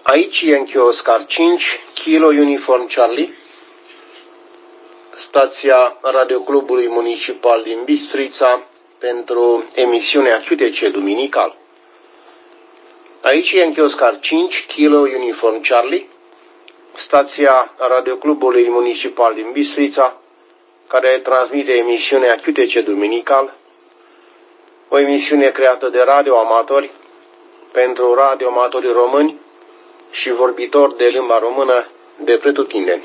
Aici Yankee Oscar 5, Kilo Uniform Charlie, stația Radioclubului Municipal din Bistrița pentru emisiunea QTC Duminical. Aici Yankee Oscar 5, Kilo Uniform Charlie, stația Radioclubului Municipal din Bistrița, care transmite emisiunea QTC Duminical, o emisiune creată de radioamatori pentru radioamatorii români și vorbitori de limba română de pretutindeni.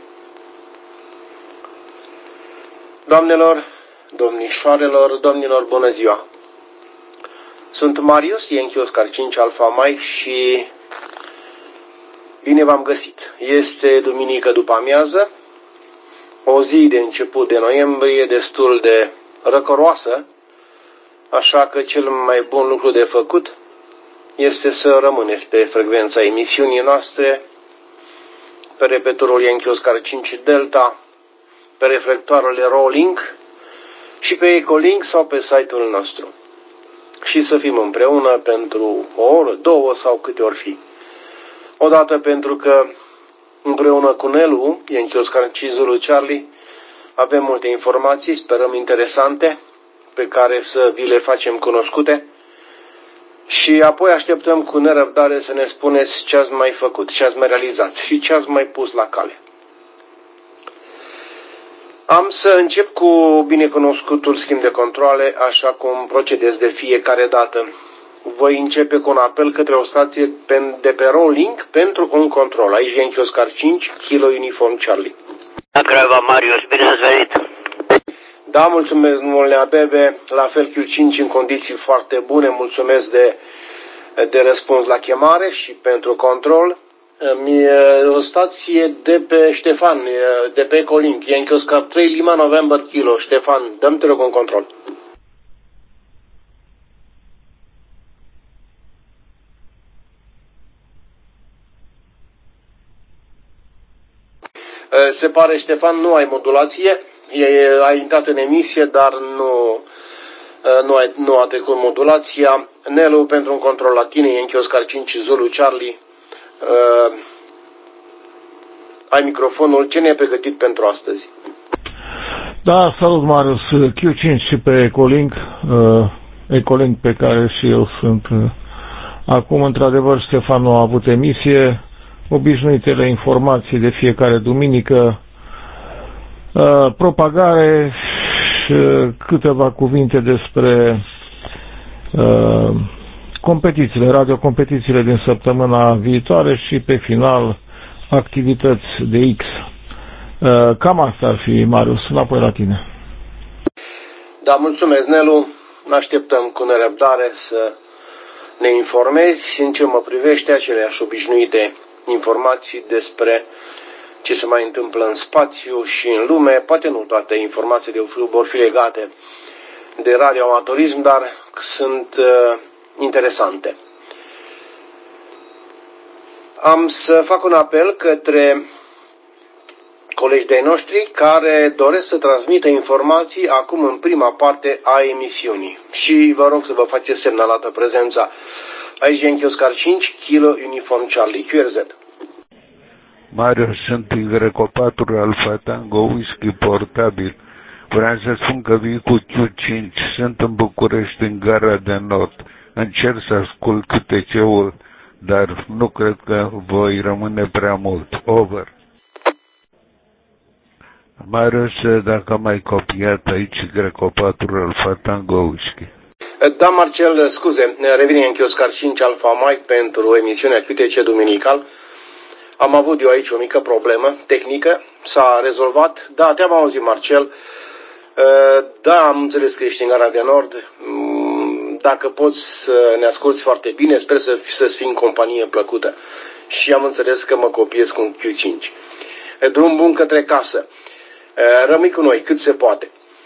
Doamnelor, domnișoarelor, domnilor, bună ziua! Sunt Marius, Yankee Oscar 5 Alpha Mike și bine v-am găsit. Este duminică după amiază, o zi de început de noiembrie destul de răcoroasă, așa că cel mai bun lucru de făcut este să rămâneți pe frecvența emisiunii noastre, pe repetorul Yankee Oscar 5 Delta, pe reflectoarele Rolling și pe Ecolink sau pe site-ul nostru. Și să fim împreună pentru o oră, două sau câte ori fi. Odată pentru că împreună cu Nelu, Yankee Oscar 5 Zulu Charlie, avem multe informații, sperăm interesante, pe care să vi le facem cunoscute. Și apoi așteptăm cu nerăbdare să ne spuneți ce ați mai făcut, ce ați mai realizat și ce ați mai pus la cale. Am să încep cu binecunoscutul schimb de controle, așa cum procedez de fiecare dată. Voi începe cu un apel către o stație de pe Rolling pentru un control. Aici Yankee Oscar 5, Kilo Uniform Charlie. Craiova, Marius, bine ați venit! Da, mulțumesc, domnule Bebe, la fel Q5 în condiții foarte bune, mulțumesc de răspuns la chemare și pentru control. O stație de pe Ștefan, de pe Ecolink, Yankee Oscar 3 Lima November Kilo. Ștefan, dăm te rog un control. Se pare, Ștefan, nu ai modulație, ai intrat în emisie, dar nu a trecut modulația. Nelu, pentru un control la tine, Yankee Oscar 5 Zulu Charlie. Ai microfonul, ce ne-ai pregătit pentru astăzi? Da, salut Marius, Q5 și pe Ecolink, Ecolink pe care și eu sunt acum. Într-adevăr, Ștefan nu a avut emisie, obișnuitele informații de fiecare duminică, propagare și câteva cuvinte despre competițiile, radiocompetițiile din săptămâna viitoare și pe final activități de X. Cam asta ar fi, Marius, înapoi la tine. Da, mulțumesc, Nelu. Ne așteptăm cu nerăbdare să ne informezi în ce mă privește aceleași obișnuite informații despre ce se mai întâmplă în spațiu și în lume. Poate nu toate informațiile vor fi legate de radioamatorism, dar sunt interesante. Am să fac un apel către colegi de-ai noștri care doresc să transmită informații acum în prima parte a emisiunii. Și vă rog să vă faceți semnalată prezența. Aici Yankee Oscar 5, Kilo Uniform Charlie, QRZ. Marius, sunt Y4 Alpha Tango Whisky portabil. Vreau să spun că vii cu Q5, sunt în București, în Gara de Nord. Încerc să ascult QTC-ul, dar nu cred că voi rămâne prea mult. Over. Marius, dacă m-ai copiat aici, Y4 Alpha Tango Whisky. Da, Marcel, scuze, revine Yankee Oscar 5 Alpha Mike pentru emisiunea QTC Duminical. Am avut eu aici o mică problemă tehnică, s-a rezolvat. Da, te-am auzit, Marcel. Da, am înțeles că ești în Gara de Nord. Dacă poți să ne asculți foarte bine, sper să fii în companie plăcută. Și am înțeles că mă copiez cu un Q5. Drum bun către casă. Rămâi cu noi cât se poate.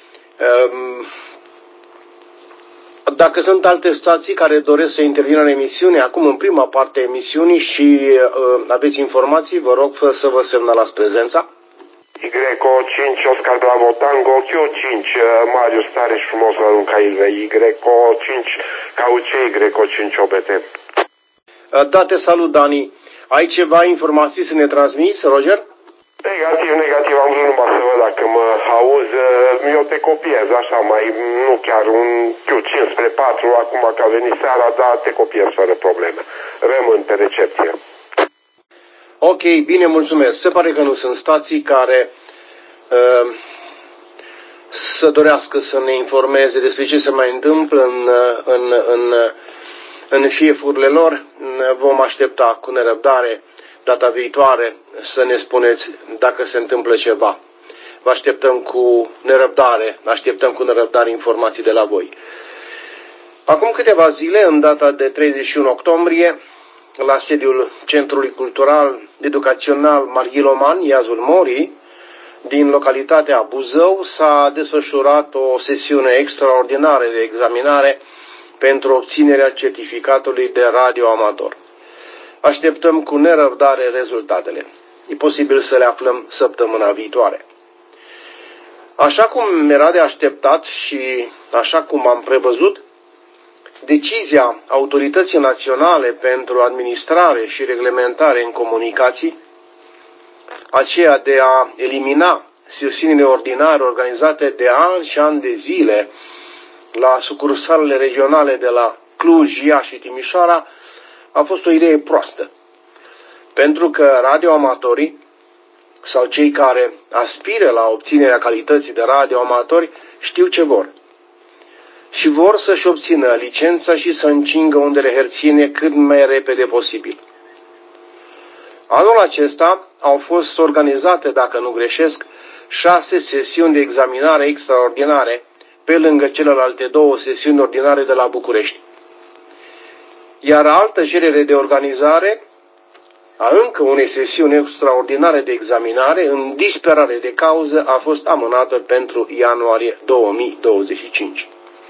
Dacă sunt alte stații care doresc să intervină în emisiune, acum în prima parte a emisiunii și aveți informații, vă rog să vă semnalați prezența. Y5 Oscar Bravo Tango Q5 Marius, tare și frumos la Luncaile. Y5 KUC Y5 OBT. Da, te salut, Dani. Ai ceva informații să ne transmiți, Roger? Negativ, am vrut numai să văd dacă mă auzi. Eu te copiez așa, nu chiar un Q5 spre 4 acum că a venit seara, dar te copiez fără probleme. Rămân pe recepție. Ok, bine, mulțumesc. Se pare că nu sunt stații care să dorească să ne informeze despre ce se mai întâmplă în șefurile lor. Vom aștepta cu nerăbdare data viitoare să ne spuneți dacă se întâmplă ceva. Vă așteptăm cu nerăbdare informații de la voi. Acum câteva zile, în data de 31 octombrie, la sediul Centrului Cultural Educațional Marghiloman, Iazul Morii, din localitatea Buzău, s-a desfășurat o sesiune extraordinară de examinare pentru obținerea certificatului de radioamator. Așteptăm cu nerăbdare rezultatele. E posibil să le aflăm săptămâna viitoare. Așa cum era de așteptat și așa cum am prevăzut, decizia Autorității Naționale pentru Administrare și Reglementare în Comunicații, aceea de a elimina sesiunile ordinare organizate de ani și ani de zile la sucursalele regionale de la Cluj, Iași și Timișoara, a fost o idee proastă. Pentru că radioamatorii sau cei care aspiră la obținerea calității de radioamatori știu ce vor. Și vor să-și obțină licența și să încingă undele herțiene cât mai repede posibil. Anul acesta au fost organizate, dacă nu greșesc, 6 sesiuni de examinare extraordinare, pe lângă celelalte 2 sesiuni ordinare de la București. Iar altă cerere de organizare a încă unei sesiuni extraordinare de examinare, în disperare de cauză, a fost amânată pentru ianuarie 2025.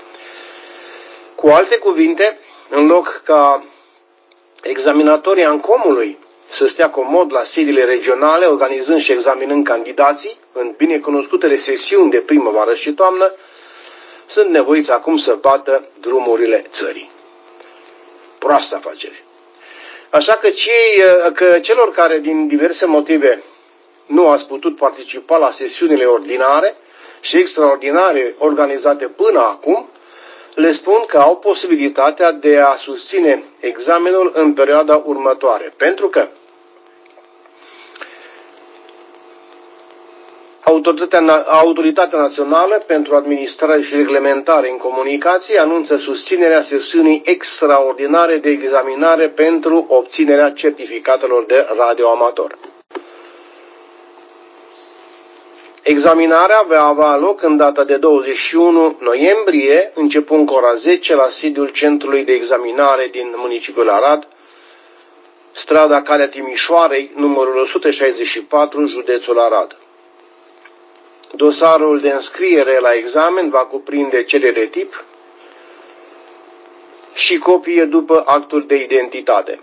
Cu alte cuvinte, în loc ca examinatorii ANCOM-ului să stea comod la sediile regionale, organizând și examinând candidații în binecunoscutele sesiuni de primăvară și toamnă, sunt nevoiți acum să bată drumurile țării. Proastă afacere. Așa că celor care din diverse motive nu ați putut participa la sesiunile ordinare și extraordinare organizate până acum, le spun că au posibilitatea de a susține examenul în perioada următoare, pentru că Autoritatea Națională pentru Administrare și Reglementare în Comunicații anunță susținerea sesiunii extraordinare de examinare pentru obținerea certificatelor de radioamator. Examinarea va avea loc în data de 21 noiembrie, începând cu ora 10 la sediul Centrului de Examinare din municipiul Arad, strada Calea Timișoarei, numărul 164, județul Arad. Dosarul de înscriere la examen va cuprinde cerere tip și copie după actul de identitate.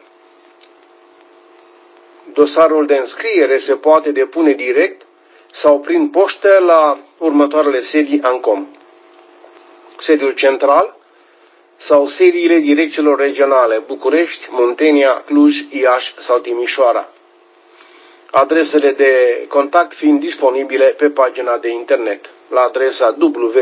Dosarul de înscriere se poate depune direct sau prin poștă la următoarele sedii ANCOM: sediul central sau sediile direcțiilor regionale București, Muntenia, Cluj, Iași sau Timișoara. Adresele de contact fiind disponibile pe pagina de internet la adresa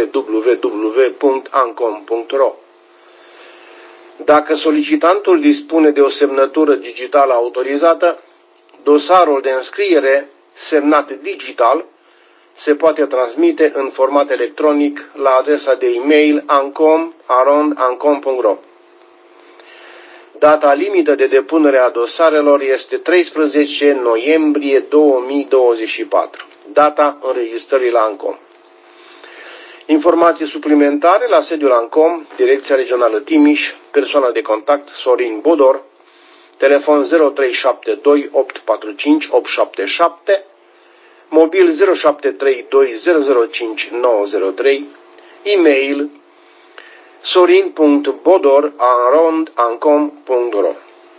www.ancom.ro. Dacă solicitantul dispune de o semnătură digitală autorizată, dosarul de înscriere semnat digital se poate transmite în format electronic la adresa de e-mail ancom@ancom.ro. Data limită de depunere a dosarelor este 13 noiembrie 2024, data înregistrării la ANCOM. Informații suplimentare la sediul ANCOM, Direcția Regională Timiș, persoana de contact Sorin Bodor, telefon 0372 845 877, mobil 0732 005 903, e-mail sorin.bodor@ancom.ro.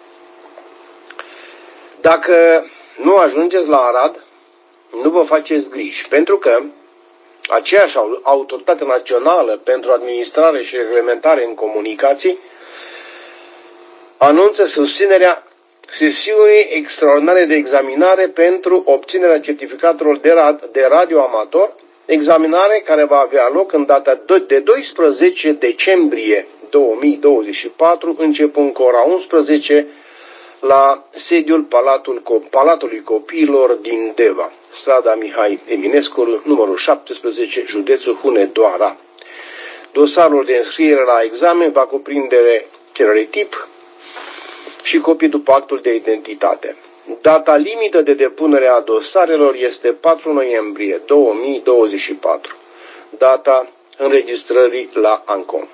Dacă nu ajungeți la Arad, nu vă faceți griji, pentru că aceeași Autoritate Națională pentru Administrare și Reglementare în Comunicații anunță susținerea sesiuni extraordinare de examinare pentru obținerea certificatelor de radioamator, examinare care va avea loc în data de 12 decembrie 2024, începând cu ora 11, la sediul Palatului Copiilor din Deva, strada Mihai Eminescu, numărul 17, județul Hunedoara. Dosarul de înscriere la examen va cuprinde cerere tip și copii după actul de identitate. Data limită de depunere a dosarelor este 4 noiembrie 2024, data înregistrării la ANCOM.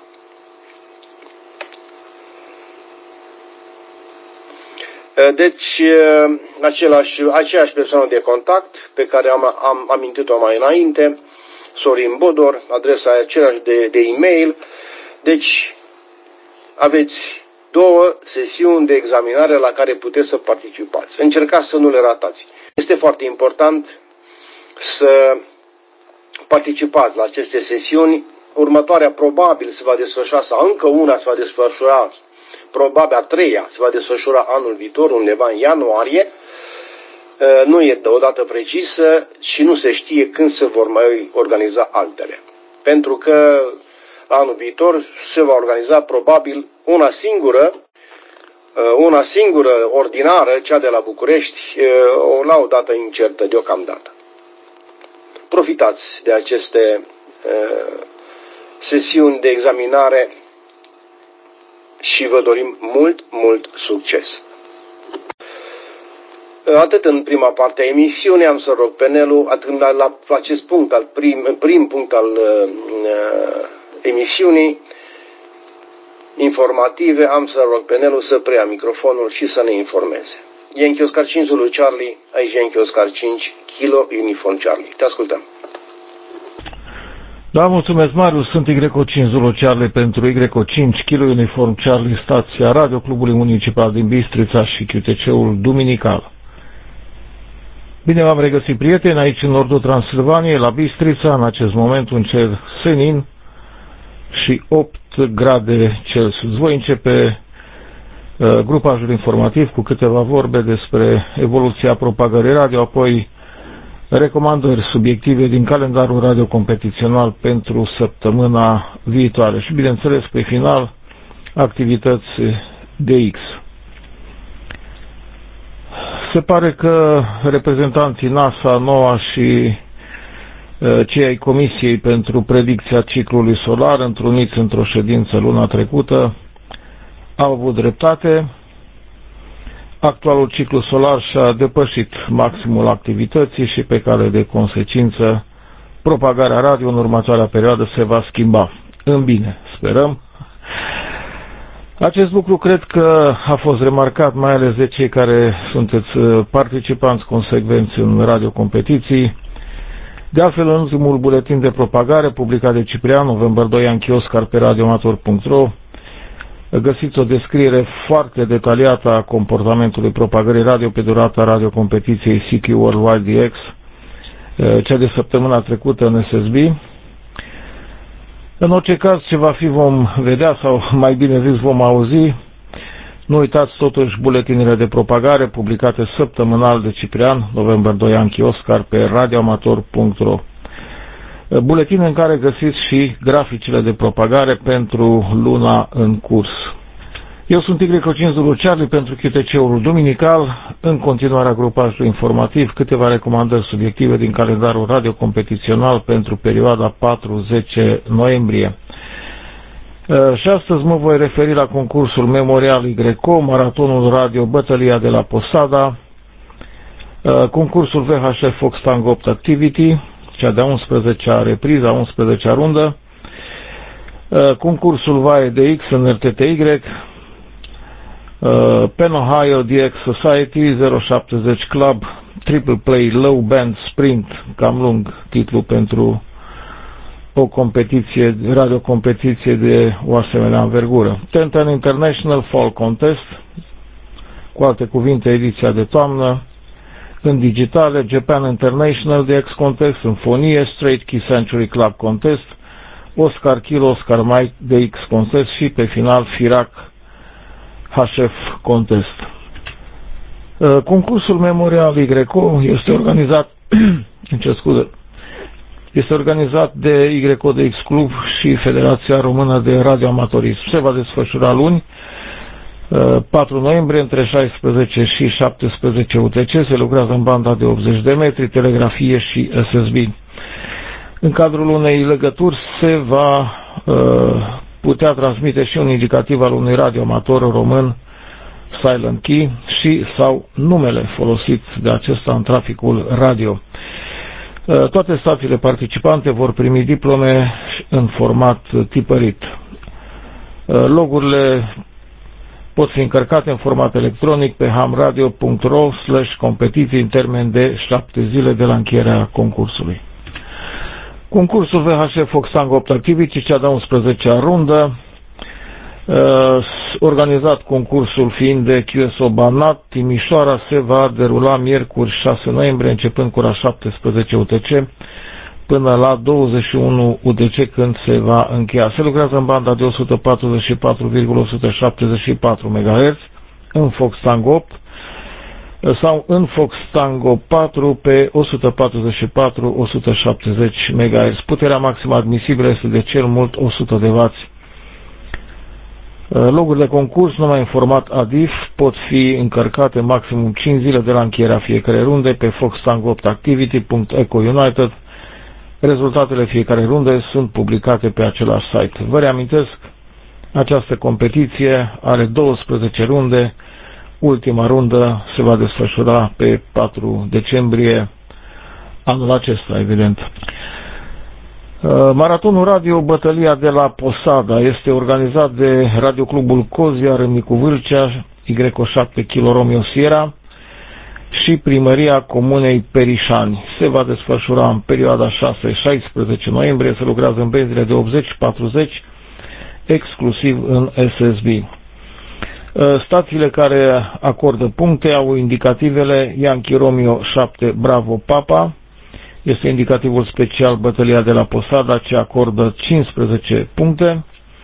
Deci, aceeași persoană de contact pe care am amintit-o mai înainte, Sorin Bodor, adresa aceeași de e-mail. Deci, aveți 2 sesiuni de examinare la care puteți să participați. Încercați să nu le ratați. Este foarte important să participați la aceste sesiuni. Următoarea probabil se va desfășura, sau încă una se va desfășura, probabil a 3-a se va desfășura anul viitor, undeva în ianuarie. Nu e o dată precisă și nu se știe când se vor mai organiza altele. Pentru că anul viitor se va organiza probabil una singură ordinară, cea de la București, la o dată incertă deocamdată. Profitați de aceste sesiuni de examinare și vă dorim mult succes. Atât în prima parte a emisiunii, am să rog pe Nelu, atât la acest punct, prim punct al emisiunii informative, am să rog pe Nelu să preia microfonul și să ne informeze. Yankee Oscar 5 Zulu Charlie, aici Yankee Oscar 5 Kilo Uniform Charlie. Te ascultăm. Da, mulțumesc, Marius. Sunt Y5 Zulu Charlie pentru Y5 Kilo Uniform Charlie, stația Radio Clubului Municipal din Bistrița și QTC-ul Duminical. Bine v-am regăsit, prieteni, aici în nordul Transilvaniei, la Bistrița, în acest moment un cer senin și 8 grade Celsius. Voi începe grupajul informativ cu câteva vorbe despre evoluția propagării radio, apoi recomandări subiective din calendarul radio competițional pentru săptămâna viitoare și, bineînțeles, pe final, activități DX. Se pare că reprezentanții NASA, NOAA și cei ai Comisiei pentru predicția ciclului solar, întruniți într-o ședință luna trecută, au avut dreptate. Actualul ciclu solar și-a depășit maximul activității și, pe cale de consecință, propagarea radio în următoarea perioadă se va schimba. În bine, sperăm. Acest lucru cred că a fost remarcat mai ales de cei care sunteți participanți consecvenți în radiocompetiții. De altfel, în ultimul buletin de propagare publicat de Ciprian, novembrie 2, Yankee Oscar pe radioamator.ro, găsiți o descriere foarte detaliată a comportamentului propagării radio pe durata radiocompetiției CQ Worldwide DX, cea de săptămâna trecută în SSB. În orice caz, ce va fi vom vedea, sau mai bine zis vom auzi. Nu uitați totuși buletinele de propagare publicate săptămânal de Ciprian, novembrie 2, Yankee Oscar pe radioamator.ro. Buletin în care găsiți și graficile de propagare pentru luna în curs. Eu sunt Y5 Zulu Charlie pentru QTC-ul Duminical, în continuarea grupajului informativ, câteva recomandări subiective din calendarul radio competițional pentru perioada 4-10 noiembrie. Și astăzi mă voi referi la concursul Memorial YCO, maratonul radio Bătălia de la Posada, concursul VHF Fox Tango 8 Activity, cea de-a 11-a repriză, a 11-a rundă, concursul VAE DX în RTTY, Penn Ohio DX Society 070 Club, Triple Play Low Band Sprint, cam lung titlu pentru o competiție, radiocompetiție de o asemenea învergură. Tentan International Fall Contest, cu alte cuvinte, ediția de toamnă, în digitale, Japan International DX Contest, în fonie, Straight Key Century Club Contest, Oscar Kilo, Oscar Mike DX Contest și, pe final, Firac HF Contest. Concursul Memorial YCO este organizat este organizat de YCODX Club și Federația Română de Radioamatorism. Se va desfășura luni, 4 noiembrie, între 16 și 17 UTC. Se lucrează în banda de 80 de metri, telegrafie și SSB. În cadrul unei legături se va putea transmite și un indicativ al unui radioamator român, Silent Key, și sau numele folosit de acesta în traficul radio. Toate stațiile participante vor primi diplome în format tipărit. Logurile pot fi încărcate în format electronic pe hamradio.ro/competiții în termen de 7 zile de la încheierea concursului. Concursul VHF Fox Tango 8 Activity, cea de-a 11-a rundă, organizat concursul fiind de QSO Banat, Timișoara, se va derula miercuri 6 noiembrie, începând cu ora 17 UTC, până la 21 UTC, când se va încheia. Se lucrează în banda de 144,174 MHz, în Fox Tango 8, sau în Fox Tango 4 pe 144-170 MHz. Puterea maximă admisibilă este de cel mult 100 de W. Logurile de concurs, numai în format ADIF, pot fi încărcate maximum 5 zile de la încheierea fiecare runde pe foxtango8activity.ecounited. Rezultatele fiecare runde sunt publicate pe același site. Vă reamintesc, această competiție are 12 runde. Ultima rundă se va desfășura pe 4 decembrie anul acesta, evident. Maratonul radio Bătălia de la Posada este organizat de Radioclubul Cozia, Râmnicu Vâlcea, YO7 Kilo Romeo Sierra și Primăria Comunei Perișani. Se va desfășura în perioada 6-16 noiembrie, se lucrează în benzile de 80-40, exclusiv în SSB. Stațiile care acordă puncte au indicativele Yankee Romeo 7 Bravo Papa, este indicativul special Bătălia de la Posada, ce acordă 15 puncte.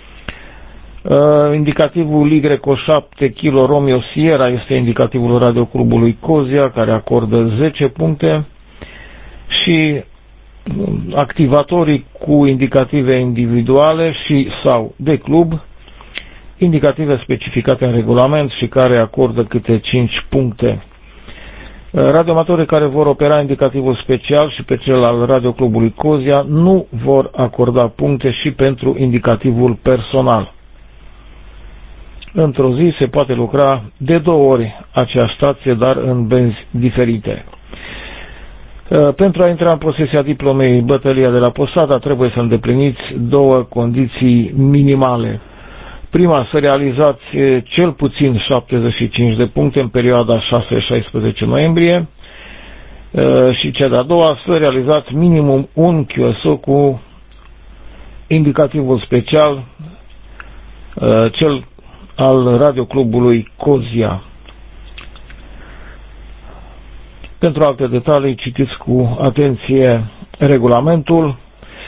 Indicativul YO7 Kilo Romeo Sierra este indicativul Radioclubului Cozia, care acordă 10 puncte. Și activatorii cu indicative individuale și sau de club, indicative specificate în regulament și care acordă câte 5 puncte. Radioamatorii care vor opera indicativul special și pe cel al Radioclubului Cozia nu vor acorda puncte și pentru indicativul personal. Într-o zi se poate lucra de 2 ori aceeași stație, dar în benzi diferite. Pentru a intra în posesia diplomei Bătălia de la Posada trebuie să îndepliniți 2 condiții minimale. Prima, să realizați cel puțin 75 de puncte în perioada 6-16 noiembrie și cea de-a doua, să realizați minimum un QSO cu indicativul special, cel al Radioclubului Cozia. Pentru alte detalii citiți cu atenție regulamentul,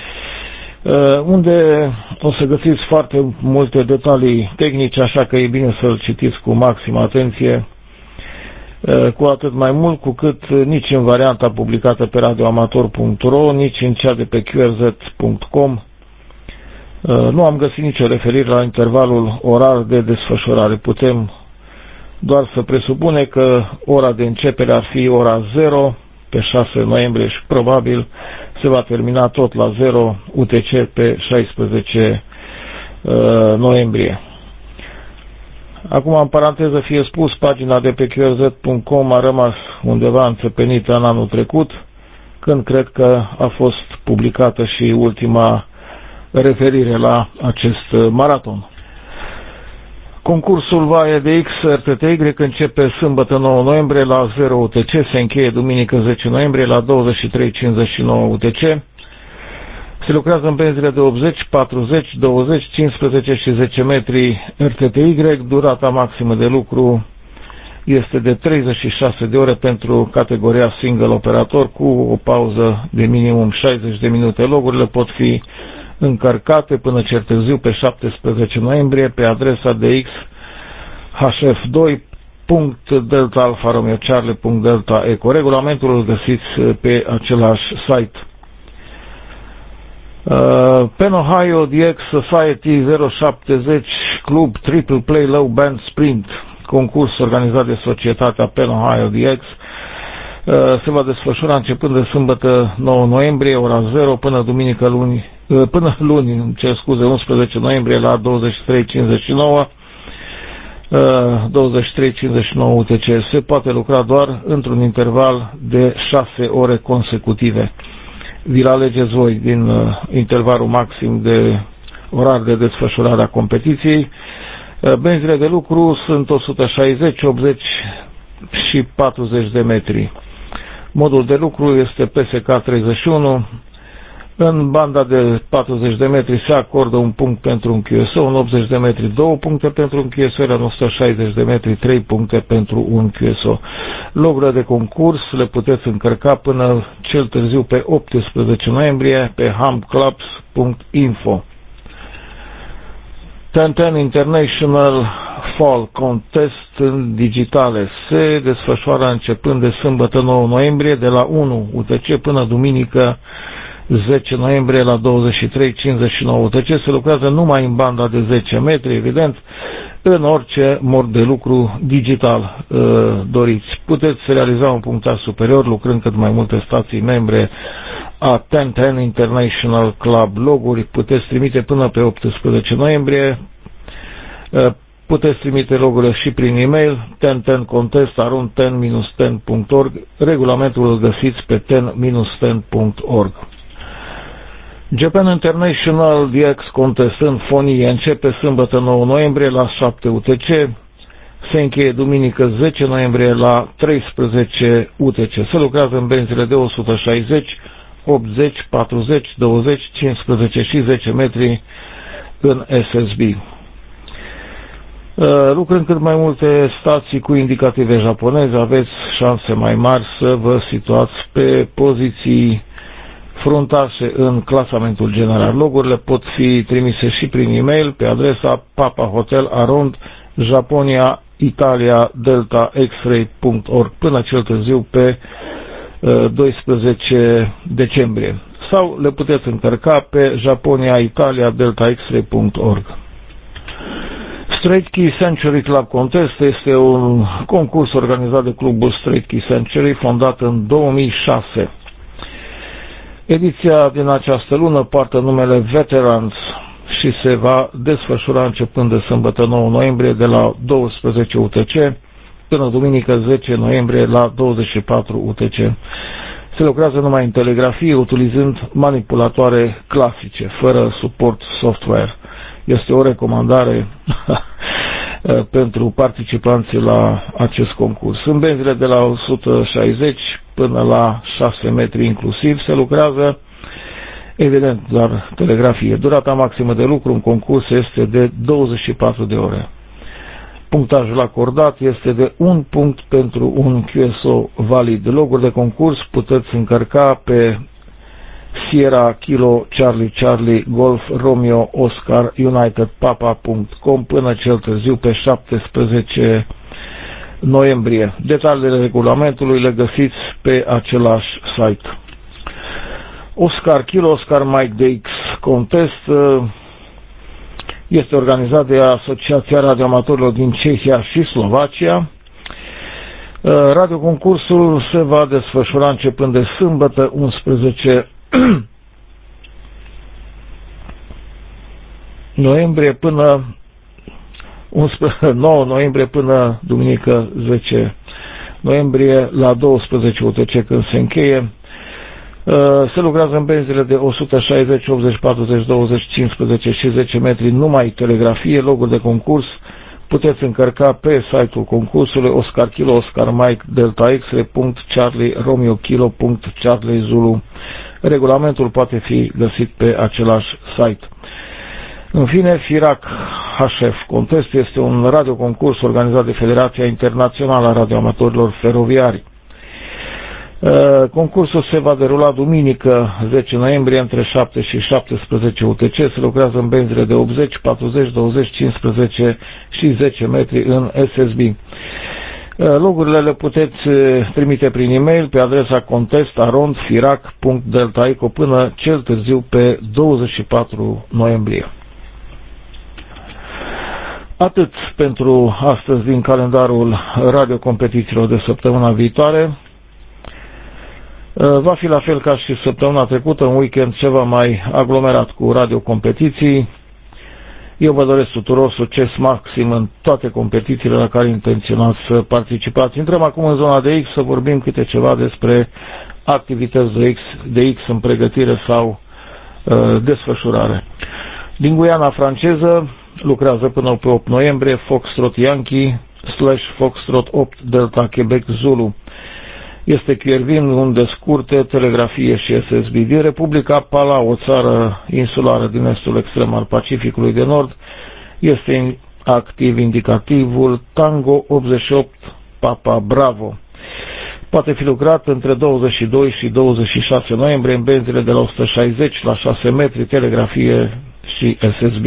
unde o să găsiți foarte multe detalii tehnice, așa că e bine să-l citiți cu maximă atenție, cu atât mai mult cu cât nici în varianta publicată pe radioamator.ro, nici în cea de pe qrz.com nu am găsit nicio referire la intervalul orar de desfășurare. Putem doar să presupune că ora de începere ar fi ora 0 pe 6 noiembrie și probabil se va termina tot la 0 UTC pe 16 noiembrie. Acum, în paranteză fie spus, pagina de pe qrz.com a rămas undeva înțepenită în anul trecut, când cred că a fost publicată și ultima referire la acest maraton. Concursul Vaie de X RTTY începe sâmbătă 9 noiembrie la 0 UTC, se încheie duminică 10 noiembrie la 23:59 UTC. Se lucrează în benzile de 80, 40, 20, 15 și 10 metri RTTY. Durata maximă de lucru este de 36 de ore pentru categoria single operator, cu o pauză de minimum 60 de minute. Logurile pot fi încărcate până cel târziu pe 17 noiembrie pe adresa de XHF2 punct Delta Alfa Romeo Charlie punct Delta Eco. Regulamentul îl găsiți pe același site. Penn Ohio DX Society 070 Club Triple Play Low Band Sprint, concurs organizat de societatea Penn Ohio DX, se va desfășura începând de sâmbătă 9 noiembrie, ora 0, până luni, 11 noiembrie la 23:59 UTC. Se poate lucra doar într-un interval de 6 ore consecutive. Vi-l alegeți voi din intervalul maxim de orar de desfășurare a competiției. Benzile de lucru sunt 160, 80 și 40 de metri. Modul de lucru este PSK 31. În banda de 40 de metri se acordă un punct pentru un QSO, în 80 de metri 2 puncte pentru un QSO, iar în 160 de metri 3 puncte pentru un QSO. Logurile de concurs le puteți încărca până cel târziu pe 18 noiembrie pe hamclubs.info. 1010 International Fall Contest în digitale se desfășoară începând de sâmbătă 9 noiembrie de la 1 UTC până duminică 10 noiembrie la 23:59 UTC. Se lucrează numai în banda de 10 metri, evident, în orice mod de lucru digital doriți. Puteți realiza un punctaj superior lucrând cât mai multe stații membre a 1010 International Club. Loguri puteți trimite până pe 18 noiembrie. Puteți trimite logurile și prin e-mail 1010contest@10-10.org. Regulamentul îl găsiți pe 10-10.org. Japan International DX Contest în fonie începe sâmbătă 9 noiembrie la 7 UTC. Se încheie duminică 10 noiembrie la 13 UTC. Se lucrează în benzile de 160, 80, 40, 20, 15 și 10 metri în SSB. Lucrând cât mai multe stații cu indicative japoneze, aveți șanse mai mari să vă situați pe poziții fruntașe în clasamentul general. Logurile pot fi trimise și prin e-mail pe adresa papahotel@japonia-italia-delta-x-ray.org până cel târziu pe 12 decembrie. Sau le puteți încărca pe japonia-italia-delta-x-ray.org. Straight Key Century Club Contest este un concurs organizat de clubul Straight Key Century, fondat în 2006. Ediția din această lună poartă numele Veterans și se va desfășura începând de sâmbătă 9 noiembrie de la 12 UTC până duminică 10 noiembrie la 24 UTC. Se lucrează numai în telegrafie, utilizând manipulatoare clasice, fără suport software. Este o recomandare pentru participanții la acest concurs. În benzile de la 160 până la 6 metri inclusiv se lucrează, evident, doar telegrafie. Durata maximă de lucru în concurs este de 24 de ore. Punctajul acordat este de 1 punct pentru un QSO valid. Loguri de concurs puteți încărca pe Sierra Kilo Charlie Charlie Golf Romeo Oscar United Papa.com până cel târziu pe 17 noiembrie. Detaliile regulamentului le găsiți pe același site. Oscar Kilo Oscar Mike DX Contest este organizat de Asociația Radioamatorilor din Cehia și Slovacia. Radioconcursul se va desfășura începând de sâmbătă 11 noiembrie până 9 noiembrie până duminică 10 noiembrie la 12 UTC când se încheie. Se lucrează în benzile de 160, 80, 40, 20, 15 și 10 metri numai telegrafie. Loguri de concurs puteți încărca pe site-ul concursului Oscar Kilo Oscar Mike Delta X-ray.Charlie Romeo Kilo.Charlie Zulu. Regulamentul poate fi găsit pe același site. În fine, FIRAC HF Contest este un radioconcurs organizat de Federația Internațională a Radioamatorilor Feroviari. Concursul se va derula duminică 10 noiembrie între 7 și 17 UTC. Se lucrează în benzile de 80, 40, 20, 15 și 10 metri în SSB. Logurile le puteți trimite prin e-mail pe adresa contest@firac.deltaeco până cel târziu pe 24 noiembrie. Atât pentru astăzi din calendarul radiocompetițiilor de săptămâna viitoare. Va fi la fel ca și săptămâna trecută, un weekend ceva mai aglomerat cu radiocompetiții. Eu vă doresc tuturor succes maxim în toate competițiile la care intenționați să participați. Intrăm acum în zona de X să vorbim câte ceva despre activități de X în pregătire sau desfășurare. Din Guiana franceză lucrează până pe 8 noiembrie Foxtrot Yankee / Foxtrot 8 Delta Quebec Zulu. Este QRV, unde scurte, telegrafie și SSB. Din Republica Palau, o țară insulară din estul extrem al Pacificului de Nord, este activ indicativul Tango 88 Papa Bravo. Poate fi lucrat între 22 și 26 noiembrie în benzile de la 160 la 6 metri, telegrafie și SSB.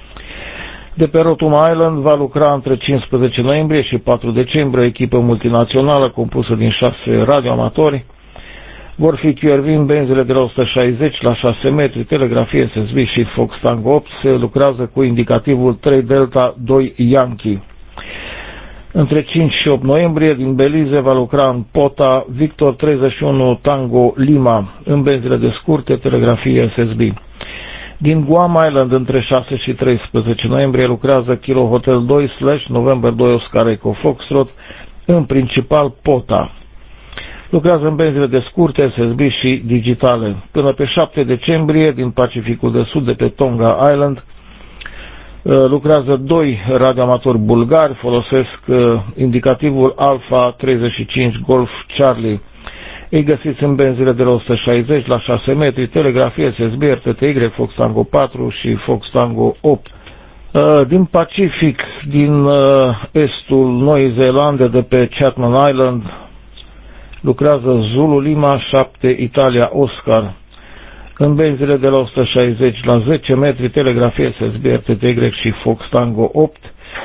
De pe Rotuma Island va lucra între 15 noiembrie și 4 decembrie o echipă multinațională compusă din 6 radioamatori. Vor fi QRV în benzile de la 160 la 6 metri, telegrafie SSB și Fox Tango 8. Se lucrează cu indicativul 3 Delta 2 Yankee. Între 5 și 8 noiembrie din Belize va lucra în Pota Victor 31 Tango Lima în benzile de scurte, telegrafie SSB. Din Guam Island, între 6 și 13 noiembrie, lucrează Kilo Hotel 2 / November 2 Oscar Echo Foxtrot, în principal Pota. Lucrează în benzile de scurte, SSB și digitale. Până pe 7 decembrie, din Pacificul de Sud, de pe Tonga Island, lucrează 2 radioamatori bulgari, folosesc indicativul Alpha 35 Golf Charlie. Îi găsiți în benzile de la 160 la 6 metri, telegrafie SSB, RTTY, Fox Tango 4 și Fox Tango 8. Din Pacific, din estul Noii Zeelande, de pe Chatham Island, lucrează Zulu Lima 7 Italia Oscar. În benzile de la 160 la 10 metri, telegrafie SSB, RTTY și Fox Tango 8.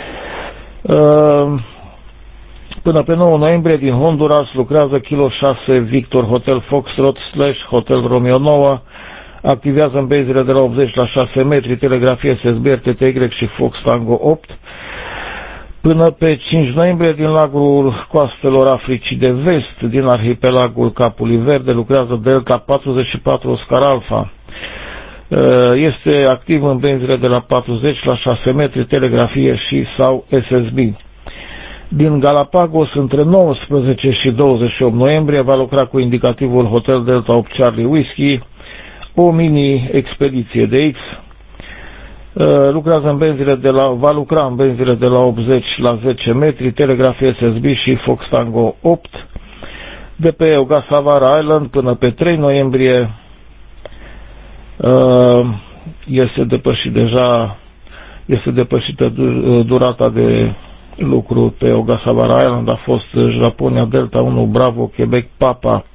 Până pe 9 noiembrie din Honduras lucrează Kilo 6 Victor Hotel Foxtrot / Hotel Romeo 9. Activează în benzile de la 80 la 6 metri, telegrafie SSB, RTTY și Fox Tango 8. Până pe 5 noiembrie din lagul coastelor Africii de Vest, din arhipelagul Capului Verde, lucrează Delta 44 Oscar Alpha. Este activ în benzile de la 40 la 6 metri, telegrafie și sau SSB. Din Galapagos, între 19 și 28 noiembrie, va lucra cu indicativul Hotel Delta 8 Charlie Whiskey, o mini-expediție de X. Va lucra în benzile de la 80 la 10 metri, telegrafie SSB și Fox Tango 8. De pe Ogasawara Island până pe 3 noiembrie este depășită durata de lucru pe Ogasawara Island, a fost Japonia Delta 1 Bravo Quebec Papa.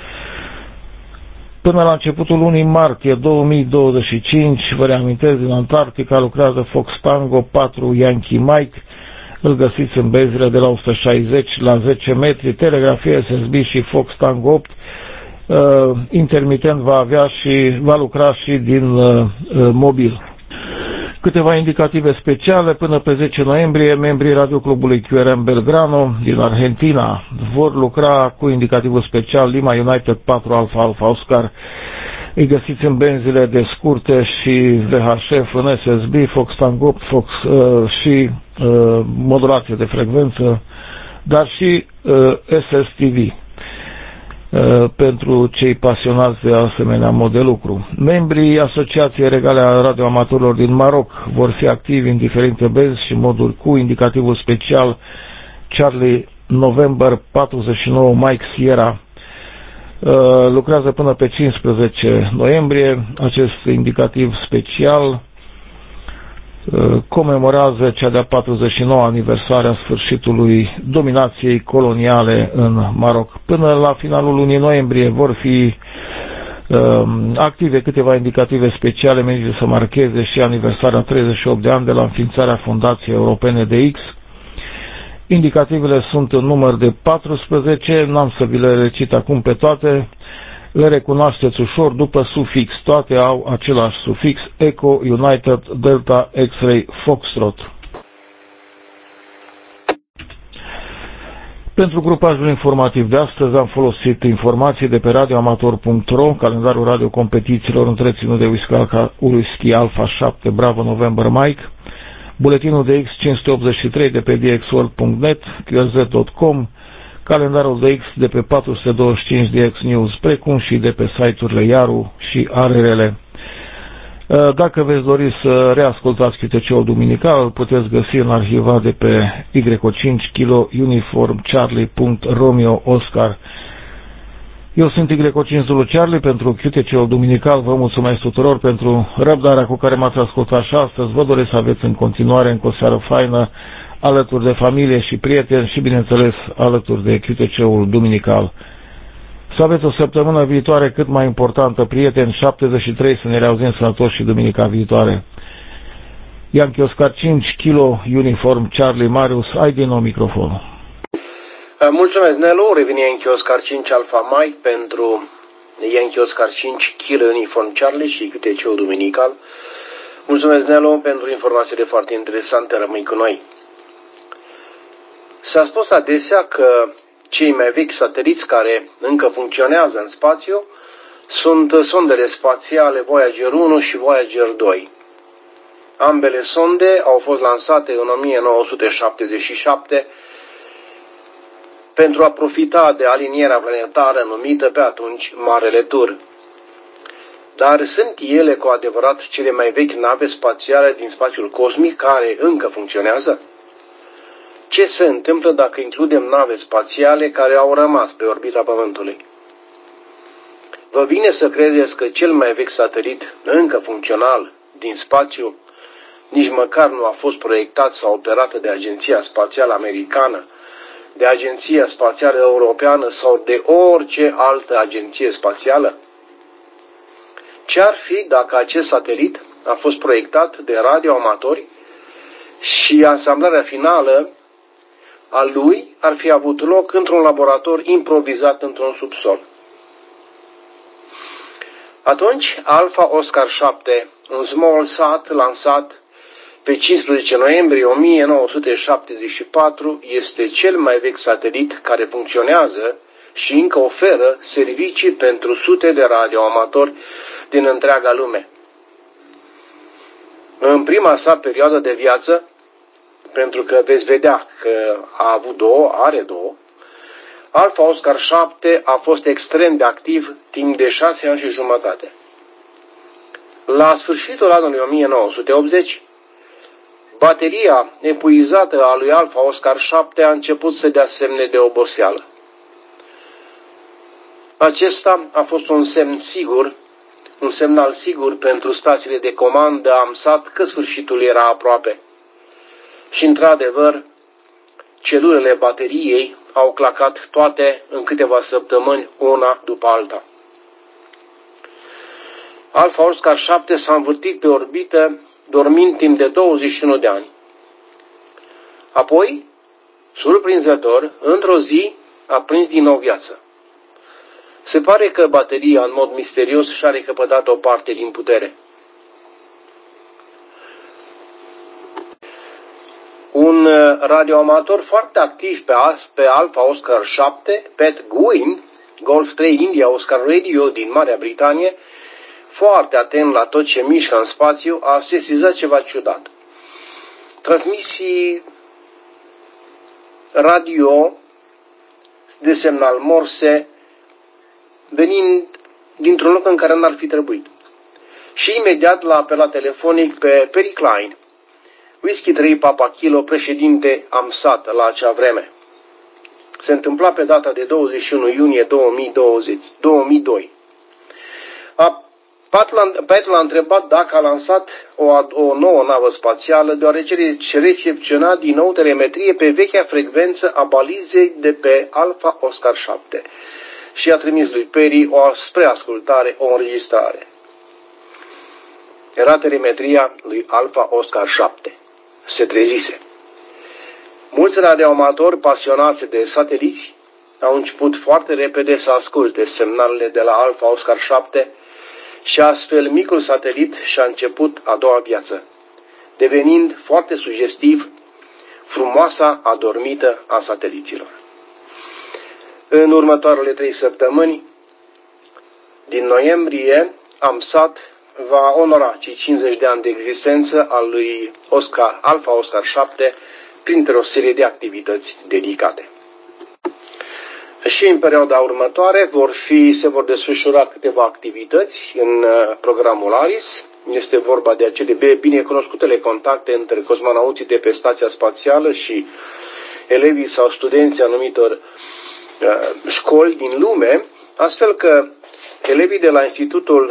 Până la începutul lunii martie 2025, vă reamintesc, din Antarctica lucrează Fox Tango 4 Yankee Mike. Îl găsiți în benzile de la 160 la 10 metri, telegrafie SSB și Fox Tango 8. Intermitent va lucra și din mobil. Câteva indicative speciale. Până pe 10 noiembrie, membrii radioclubului QRM Belgrano din Argentina vor lucra cu indicativul special Lima United 4 Alpha Alpha Oscar. Îi găsiți în benzile de scurte și VHF, în SSB, Fox Tango 8, Fox și modulație de frecvență, dar și SSTV. Pentru cei pasionați de asemenea mod de lucru. Membrii Asociației Regale a Radioamatorilor din Maroc vor fi activi în diferite benzi și moduri cu indicativul special Charlie November 49 Mike Sierra. Lucrează până pe 15 noiembrie. Acest indicativ special comemorează cea de-a 49-a aniversare a sfârșitului dominației coloniale în Maroc. Până la finalul lunii noiembrie vor fi active câteva indicative speciale menite să marcheze și aniversarea 38 de ani de la înființarea Fundației Europene de X. Indicativele sunt în număr de 14, n-am să vi le recit acum pe toate, le recunoașteți ușor după sufix, toate au același sufix, Echo, United, Delta, X-Ray, Foxtrot. Pentru grupajul informativ de astăzi am folosit informații de pe radioamator.ro, calendarul radio competițiilor întreținut de Whisky Alpha 7 Bravo November Mike, buletinul de X583 de pe dxworld.net, qrz.com, calendarul de X de pe 425 DX News, precum și de pe site-urile Iaru și ARRL. Dacă veți dori să reascultați QTC-ul duminical, îl puteți găsi în arhiva de pe Y5 Kilo Uniform Charlie.Romeo Oscar. Eu sunt Y5 Zulu Charlie pentru QTC-ul duminical. Vă mulțumesc tuturor pentru răbdarea cu care m-ați ascultat și astăzi. Vă doresc să aveți în continuare încă o seară faină, alături de familie și prieteni și, bineînțeles, alături de QTC-ul duminical. Să aveți o săptămână viitoare cât mai importantă, prieteni, 73, să ne reauzim sănătoși și duminica viitoare. Yankee Oscar 5 Kilo Uniform Charlie Marius, ai din nou microfonul. Mulțumesc, Nelu. Revine Yankee Oscar 5 Alpha Mike pentru Yankee Oscar 5 Kilo Uniform Charlie și QTC-ul duminical. Mulțumesc, Nelu, pentru informațiile foarte interesante. Rămâi cu noi. S-a spus adesea că cei mai vechi sateliți care încă funcționează în spațiu sunt sondele spațiale Voyager 1 și Voyager 2. Ambele sonde au fost lansate în 1977 pentru a profita de alinierea planetară numită pe atunci Marele Tur. Dar sunt ele cu adevărat cele mai vechi nave spațiale din spațiul cosmic care încă funcționează? Ce se întâmplă dacă includem nave spațiale care au rămas pe orbita Pământului? Vă vine să credeți că cel mai vechi satelit încă funcțional din spațiu nici măcar nu a fost proiectat sau operat de Agenția Spațială Americană, de Agenția Spațială Europeană sau de orice altă agenție spațială? Ce-ar fi dacă acest satelit a fost proiectat de radioamatori și asamblarea finală a lui ar fi avut loc într-un laborator improvizat într-un subsol? Atunci, Alpha Oscar 7, un small sat lansat pe 15 noiembrie 1974, este cel mai vechi satelit care funcționează și încă oferă servicii pentru sute de radioamatori din întreaga lume. În prima sa perioadă de viață, pentru că veți vedea că are două, Alpha Oscar 7 a fost extrem de activ timp de 6 ani și jumătate. La sfârșitul anului 1980, bateria epuizată a lui Alpha Oscar 7 a început să dea semne de oboseală. Acesta a fost un semnal sigur pentru stațiile de comandă AMSAT că sfârșitul era aproape. Și într-adevăr, celulele bateriei au clacat toate în câteva săptămâni, una după alta. Alpha Oscar 7 s-a învârtit pe orbită dormind timp de 21 de ani. Apoi, surprinzător, într-o zi a prins din nou viață. Se pare că bateria, în mod misterios, și-a recăpătat o parte din putere. Un radioamator foarte activ pe Alpha Oscar 7, Pat Gwynne, Golf 3 India Oscar Radio din Marea Britanie, foarte atent la tot ce mișcă în spațiu, a sesizat ceva ciudat. Transmisii radio de semnal Morse venind dintr-un loc în care n-ar fi trebuit. Și imediat l-a apelat telefonic pe Perry Klein, Whisky 3 Papa Kilo, președinte AMSAT la acea vreme. Se întâmpla pe data de 21 iunie 2002. Pat l-a întrebat dacă a lansat o nouă navă spațială, deoarece recepționa din nou telemetrie pe vechea frecvență a balizei de pe Alpha Oscar 7 și a trimis lui Perry spre ascultare o înregistrare. Era telemetria lui Alpha Oscar 7. Se trezise. Mulți radioamatori pasionați de sateliți au început foarte repede să asculte semnalele de la Alpha Oscar 7 și astfel micul satelit și-a început a doua viață, devenind foarte sugestiv frumoasa adormită a sateliților. În următoarele 3 săptămâni, din noiembrie, AMSAT va onora cei 50 de ani de existență al lui Alpha Oscar 7 printr-o serie de activități dedicate. Și în perioada următoare se vor desfășura câteva activități în programul ARIS. Este vorba de acele binecunoscutele contacte între cosmonauții de pe stația spațială și elevii sau studenții anumitor școli din lume, astfel că elevii de la Institutul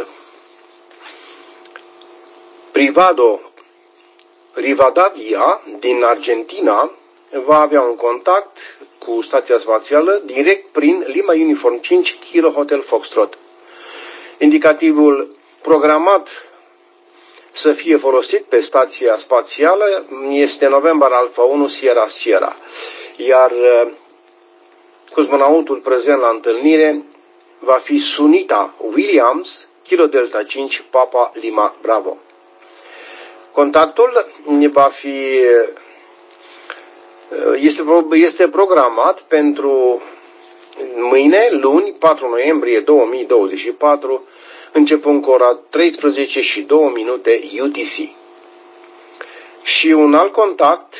Privado Rivadavia din Argentina va avea un contact cu stația spațială direct prin Lima Uniform 5 Kilo Hotel Foxtrot. Indicativul programat să fie folosit pe stația spațială este November Alpha 1 Sierra Sierra, iar cosmonautul prezent la întâlnire va fi Sunita Williams, Kilo Delta 5 Papa Lima Bravo. Contactul este programat pentru mâine, luni, 4 noiembrie 2024, începând cu ora 13:02 UTC. Și un alt contact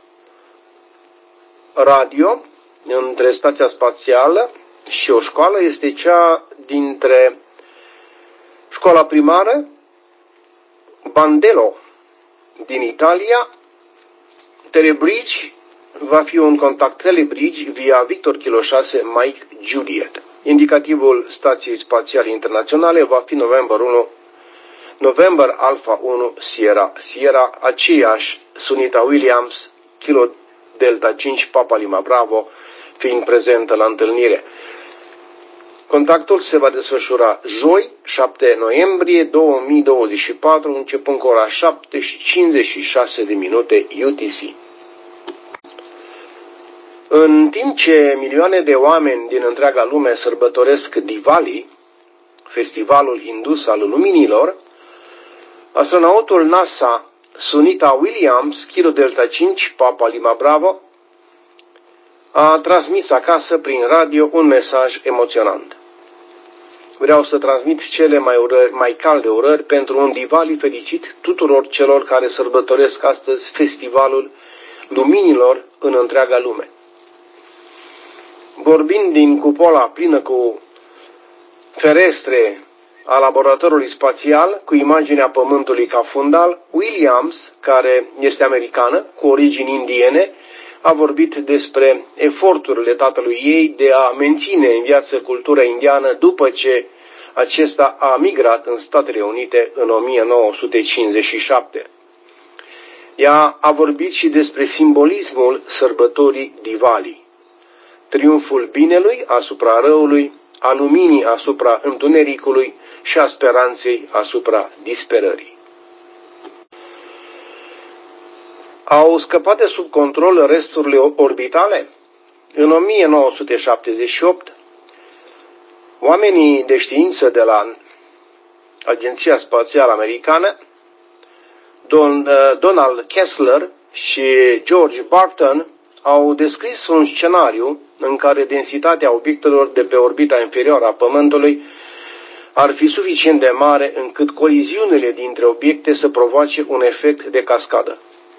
radio între stația spațială și o școală este cea dintre școala primară Bandello din Italia. Telebridge va fi un contact Telebridge via Victor Kilo 6 Mike Juliet. Indicativul stației spațiale internaționale va fi November Alpha 1 Sierra Sierra, aceeași Sunita Williams, Kilo Delta 5 Papa Lima Bravo, fiind prezentă la întâlnire. Contactul se va desfășura joi, 7 noiembrie 2024, începând cu ora 7:56 UTC. În timp ce milioane de oameni din întreaga lume sărbătoresc Diwali, festivalul hindus al luminilor, astronautul NASA Sunita Williams, Kilo Delta 5 Papa Lima Bravo, a transmis acasă prin radio un mesaj emoționant. Vreau să transmit cele mai calde urări pentru un Diwali fericit tuturor celor care sărbătoresc astăzi festivalul luminilor în întreaga lume. Vorbind din cupola plină cu ferestre a laboratorului spațial, cu imaginea Pământului ca fundal, Williams, care este americană, cu origini indiene, a vorbit despre eforturile tatălui ei de a menține în viață cultura indiană după ce acesta a migrat în Statele Unite în 1957. Ea a vorbit și despre simbolismul sărbătorii Diwali, triumful binelui asupra răului, a luminii asupra întunericului și a speranței asupra disperării. Au scăpat de sub control resturile orbitale? În 1978, oamenii de știință de la Agenția Spațială Americană, Donald Kessler și George Barton, au descris un scenariu în care densitatea obiectelor de pe orbita inferioară a Pământului ar fi suficient de mare încât coliziunile dintre obiecte să provoace un efect de cascadă.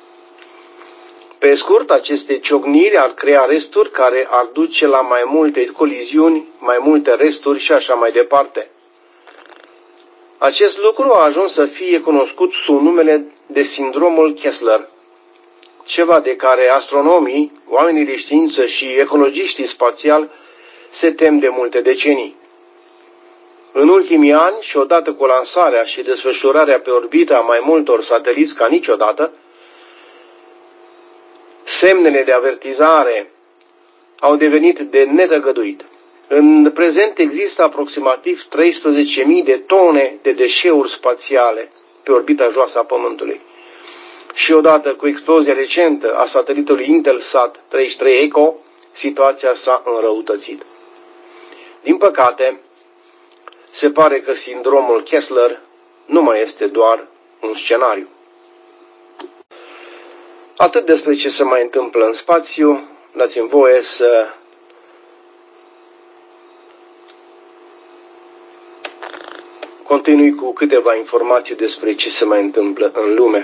Pe scurt, aceste ciocniri ar crea resturi care ar duce la mai multe coliziuni, mai multe resturi și așa mai departe. Acest lucru a ajuns să fie cunoscut sub numele de sindromul Kessler, ceva de care astronomii, oamenii de știință și ecologiștii spațiali se tem de multe decenii. În ultimii ani și odată cu lansarea și desfășurarea pe orbită a mai multor sateliți ca niciodată, semnele de avertizare au devenit de netăgăduit. În prezent există aproximativ 13.000 de tone de deșeuri spațiale pe orbita joasă a Pământului. și odată cu explozia recentă a satelitului Intelsat 33 Echo, situația s-a înrăutățit. Din păcate, se pare că sindromul Kessler nu mai este doar un scenariu. Atât despre ce se mai întâmplă în spațiu, dați-mi voie să continui cu câteva informații despre ce se mai întâmplă în lume.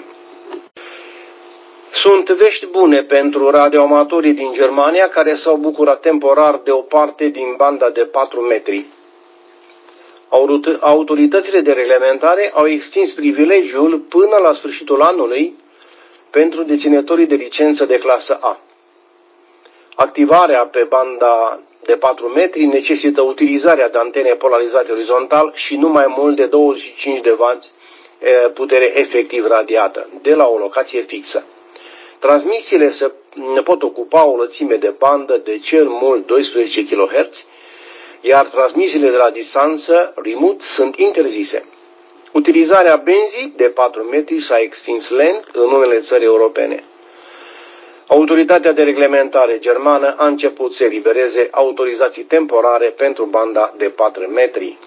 Sunt vești bune pentru radioamatorii din Germania care s-au bucurat temporar de o parte din banda de 4 metri. Autoritățile de reglementare au extins privilegiul până la sfârșitul anului pentru deținătorii de licență de clasă A. Activarea pe banda de 4 metri necesită utilizarea de antene polarizate orizontal și nu mai mult de 25 de W putere efectiv radiată, de la o locație fixă. Transmisiile se pot ocupa o lățime de bandă de cel mult 12 kHz, iar transmisiile de la distanță, remote, sunt interzise. Utilizarea benzii de 4 metri s-a extins lent în unele țări europene. Autoritatea de reglementare germană a început să elibereze autorizații temporare pentru banda de 4 metri.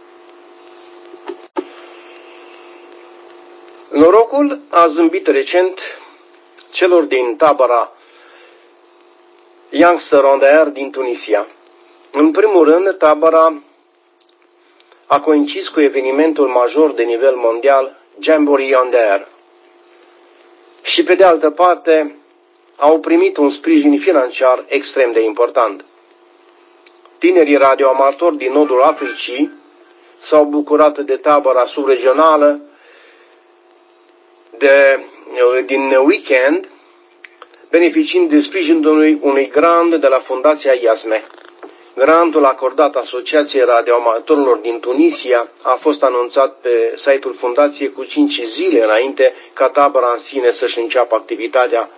Norocul a zâmbit recent celor din tabăra Youngster on the Air din Tunisia. În primul rând, tabăra a coincis cu evenimentul major de nivel mondial, Jamboree on the Air. Și pe de altă parte, au primit un sprijin financiar extrem de important. Tinerii radioamatori din nordul Africii s-au bucurat de tabăra subregională din weekend, beneficiind de sprijinul unui grant de la Fundația IASME. Grantul acordat Asociației Radioamatorilor din Tunisia a fost anunțat pe site-ul Fundației cu 5 zile înainte ca tabăra în sine să-și înceapă activitatea.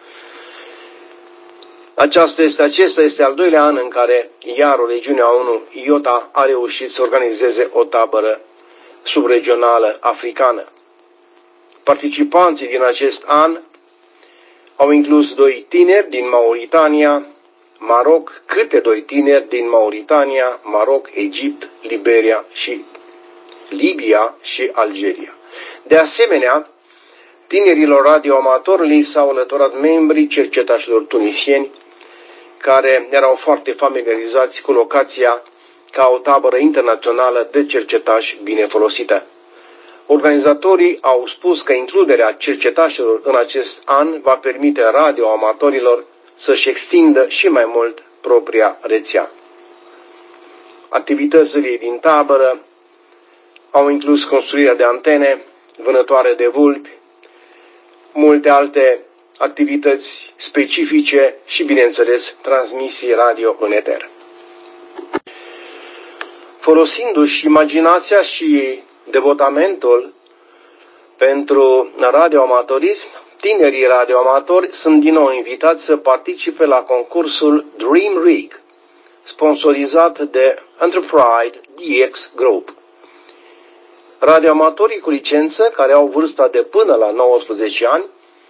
Acesta este al doilea an în care iar o regiune a ONU, IOTA, a reușit să organizeze o tabără subregională africană. Participanții din acest an au inclus 2 tineri din Mauritania, Maroc, câte 2 tineri din Mauritania, Maroc, Egipt, Liberia și Libia și Algeria. De asemenea, tinerilor radioamatori s-au alăturat membrii cercetașilor tunisieni care erau foarte familiarizați cu locația ca o tabără internațională de cercetași bine folosită. Organizatorii au spus că includerea cercetașilor în acest an va permite radioamatorilor să-și extindă și mai mult propria rețea. Activitățile din tabără au inclus construirea de antene, vânătoare de vulpi, multe alte activități specifice și, bineînțeles, transmisii radio în eter. Folosindu-și imaginația și devotamentul pentru radioamatorism, tinerii radioamatori sunt din nou invitați să participe la concursul Dream Rig, sponsorizat de Enterprise DX Group. Radioamatorii cu licență care au vârsta de până la 19 ani,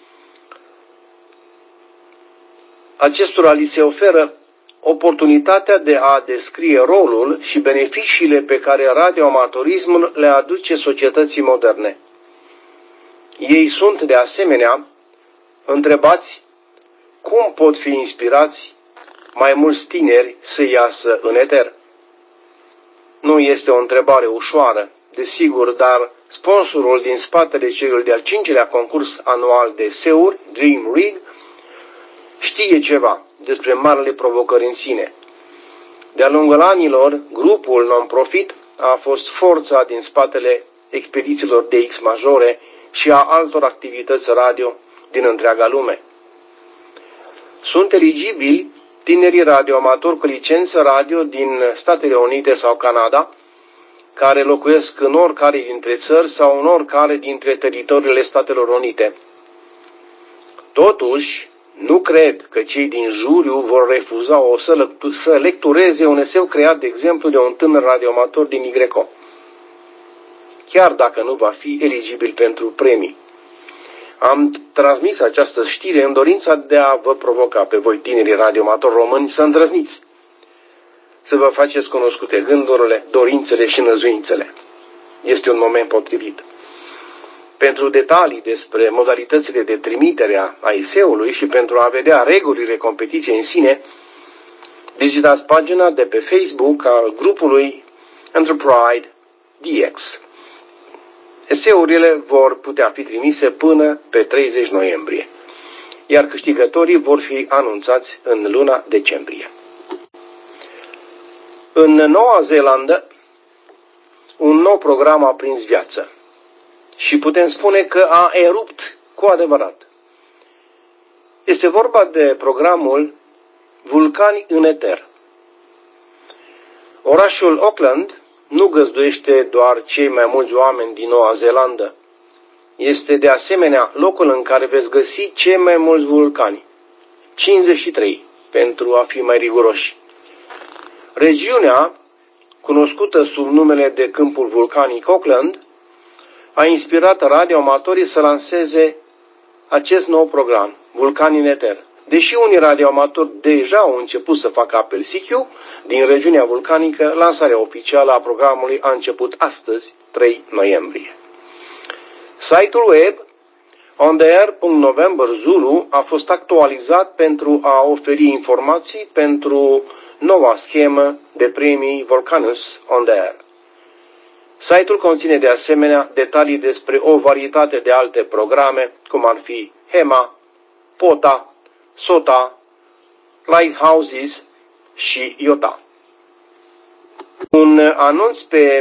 acestora li se oferă oportunitatea de a descrie rolul și beneficiile pe care radioamatorismul le aduce societății moderne. Ei sunt, de asemenea, întrebați cum pot fi inspirați mai mulți tineri să iasă în eter. Nu este o întrebare ușoară, desigur, dar sponsorul din spatele celui de-al 5-lea concurs anual de SEUR, Dream Rig, știe ceva despre marele provocări în sine. De-a lungul anilor, grupul non-profit a fost forța din spatele expedițiilor DX majore și a altor activități radio din întreaga lume. Sunt eligibili tinerii radioamatori cu licență radio din Statele Unite sau Canada, care locuiesc în oricare dintre țări sau în oricare dintre teritoriile Statelor Unite. Totuși, nu cred că cei din juriu vor refuza să lectureze un eseu creat, de exemplu, de un tânăr radioamator din YCO, chiar dacă nu va fi eligibil pentru premii. Am transmis această știre în dorința de a vă provoca pe voi, tinerii radioamatori români, să îndrăzniți, să vă faceți cunoscute gândurile, dorințele și năzuințele. Este un moment potrivit. Pentru detalii despre modalitățile de trimitere a eseului și pentru a vedea regulile competiției în sine, vizitați pagina de pe Facebook al grupului Enterprise DX. Eseurile vor putea fi trimise până pe 30 noiembrie, iar câștigătorii vor fi anunțați în luna decembrie. În Noua Zeelandă, un nou program a prins viață și putem spune că a erupt cu adevărat. Este vorba de programul Vulcani în Eter. Orașul Auckland nu găzduiește doar cei mai mulți oameni din Noua Zeelandă. Este de asemenea locul în care veți găsi cei mai mulți vulcani. 53, pentru a fi mai riguroși. Regiunea, cunoscută sub numele de Câmpul Vulcanic Auckland, a inspirat radioamatorii să lanseze acest nou program, Vulcani în Eter. Deși unii radioamatori deja au început să facă apel SICU din regiunea vulcanică, lansarea oficială a programului a început astăzi, 3 noiembrie. Site-ul web ontheair.november.zulu a fost actualizat pentru a oferi informații pentru noua schemă de premii Volcanus on the Air. Site-ul conține de asemenea detalii despre o varietate de alte programe, cum ar fi HEMA, POTA, SOTA, Lighthouses și IOTA. Un anunț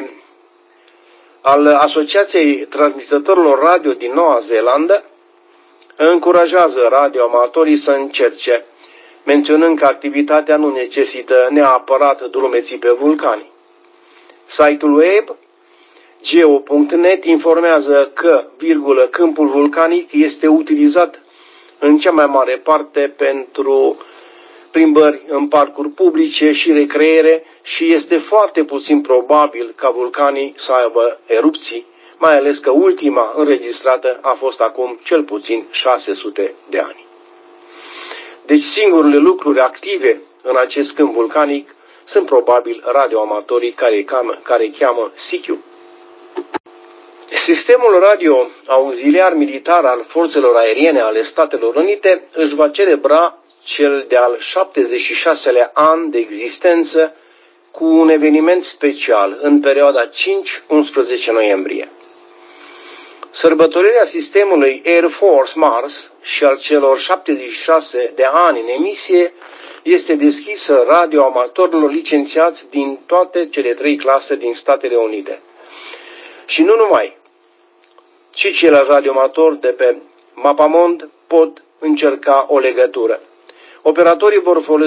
al Asociației Transmitătorilor Radio din Noua Zeelandă încurajează radioamatorii să încerce, menționând că activitatea nu necesită neapărat drumeții pe vulcani. Site-ul web geo.net informează că, câmpul vulcanic este utilizat în cea mai mare parte pentru plimbări în parcuri publice și recreere și este foarte puțin probabil ca vulcanii să aibă erupții, mai ales că ultima înregistrată a fost acum cel puțin 600 de ani. Deci singurele lucruri active în acest câmp vulcanic sunt probabil radioamatorii care cheamă SICU. Sistemul radio auxiliar militar al Forțelor Aeriene ale Statelor Unite își va celebra cel de-al 76-lea an de existență cu un eveniment special în perioada 5-11 noiembrie. Sărbătorirea sistemului Air Force Mars și al celor 76 de ani în emisie este deschisă radioamatorilor licențiați din toate cele 3 clase din Statele Unite. Și nu numai, ci ceilalți radioamatori de pe Mapamond pot încerca o legătură. Operatorii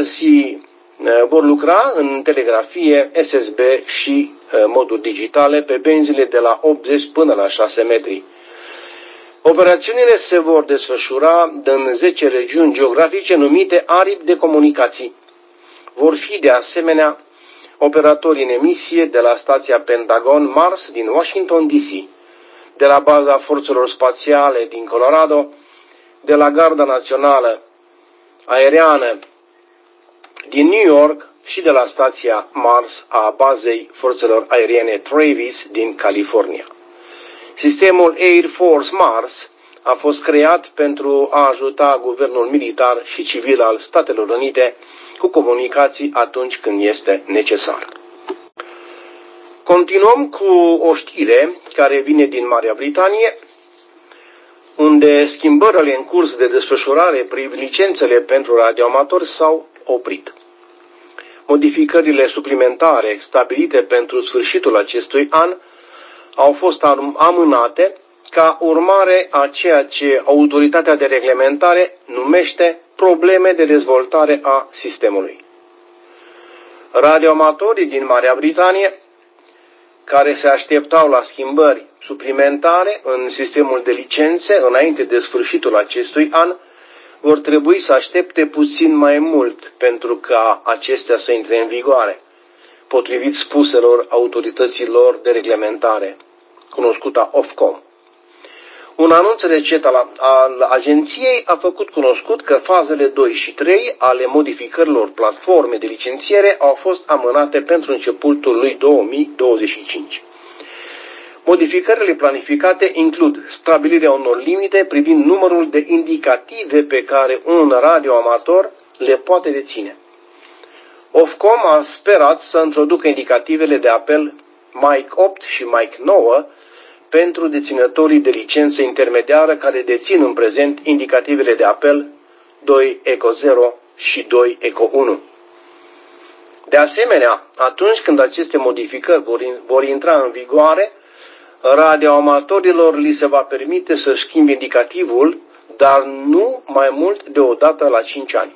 vor lucra în telegrafie, SSB și moduri digitale pe benzile de la 80 până la 6 metri. Operațiunile se vor desfășura în 10 regiuni geografice numite aripi de comunicații. Vor fi de asemenea operatori în emisie de la stația Pentagon Mars din Washington DC, de la baza forțelor spațiale din Colorado, de la Garda Națională Aeriană din New York și de la stația Mars a bazei forțelor aeriene Travis din California. Sistemul Air Force Mars a fost creat pentru a ajuta guvernul militar și civil al Statelor Unite cu comunicații atunci când este necesar. Continuăm cu o știre care vine din Marea Britanie, unde schimbările în curs de desfășurare privind licențele pentru radioamatori s-au oprit. Modificările suplimentare stabilite pentru sfârșitul acestui an au fost amânate ca urmare a ceea ce autoritatea de reglementare numește probleme de dezvoltare a sistemului. Radioamatorii din Marea Britanie, care se așteptau la schimbări suplimentare în sistemul de licențe înainte de sfârșitul acestui an, vor trebui să aștepte puțin mai mult pentru ca acestea să intre în vigoare, potrivit spuselor autorităților de reglementare, cunoscuta Ofcom. Un anunț recent al agenției a făcut cunoscut că fazele 2 și 3 ale modificărilor platforme de licențiere au fost amânate pentru începutul lui 2025. Modificările planificate includ stabilirea unor limite privind numărul de indicative pe care un radioamator le poate deține. Ofcom a sperat să introducă indicativele de apel Mic 8 și Mic 9 pentru deținătorii de licență intermediară care dețin în prezent indicativele de apel 2 Eco 0 și 2 Eco 1. De asemenea, atunci când aceste modificări vor intra în vigoare, radioamatorilor li se va permite să schimbe indicativul, dar nu mai mult de o dată la 5 ani.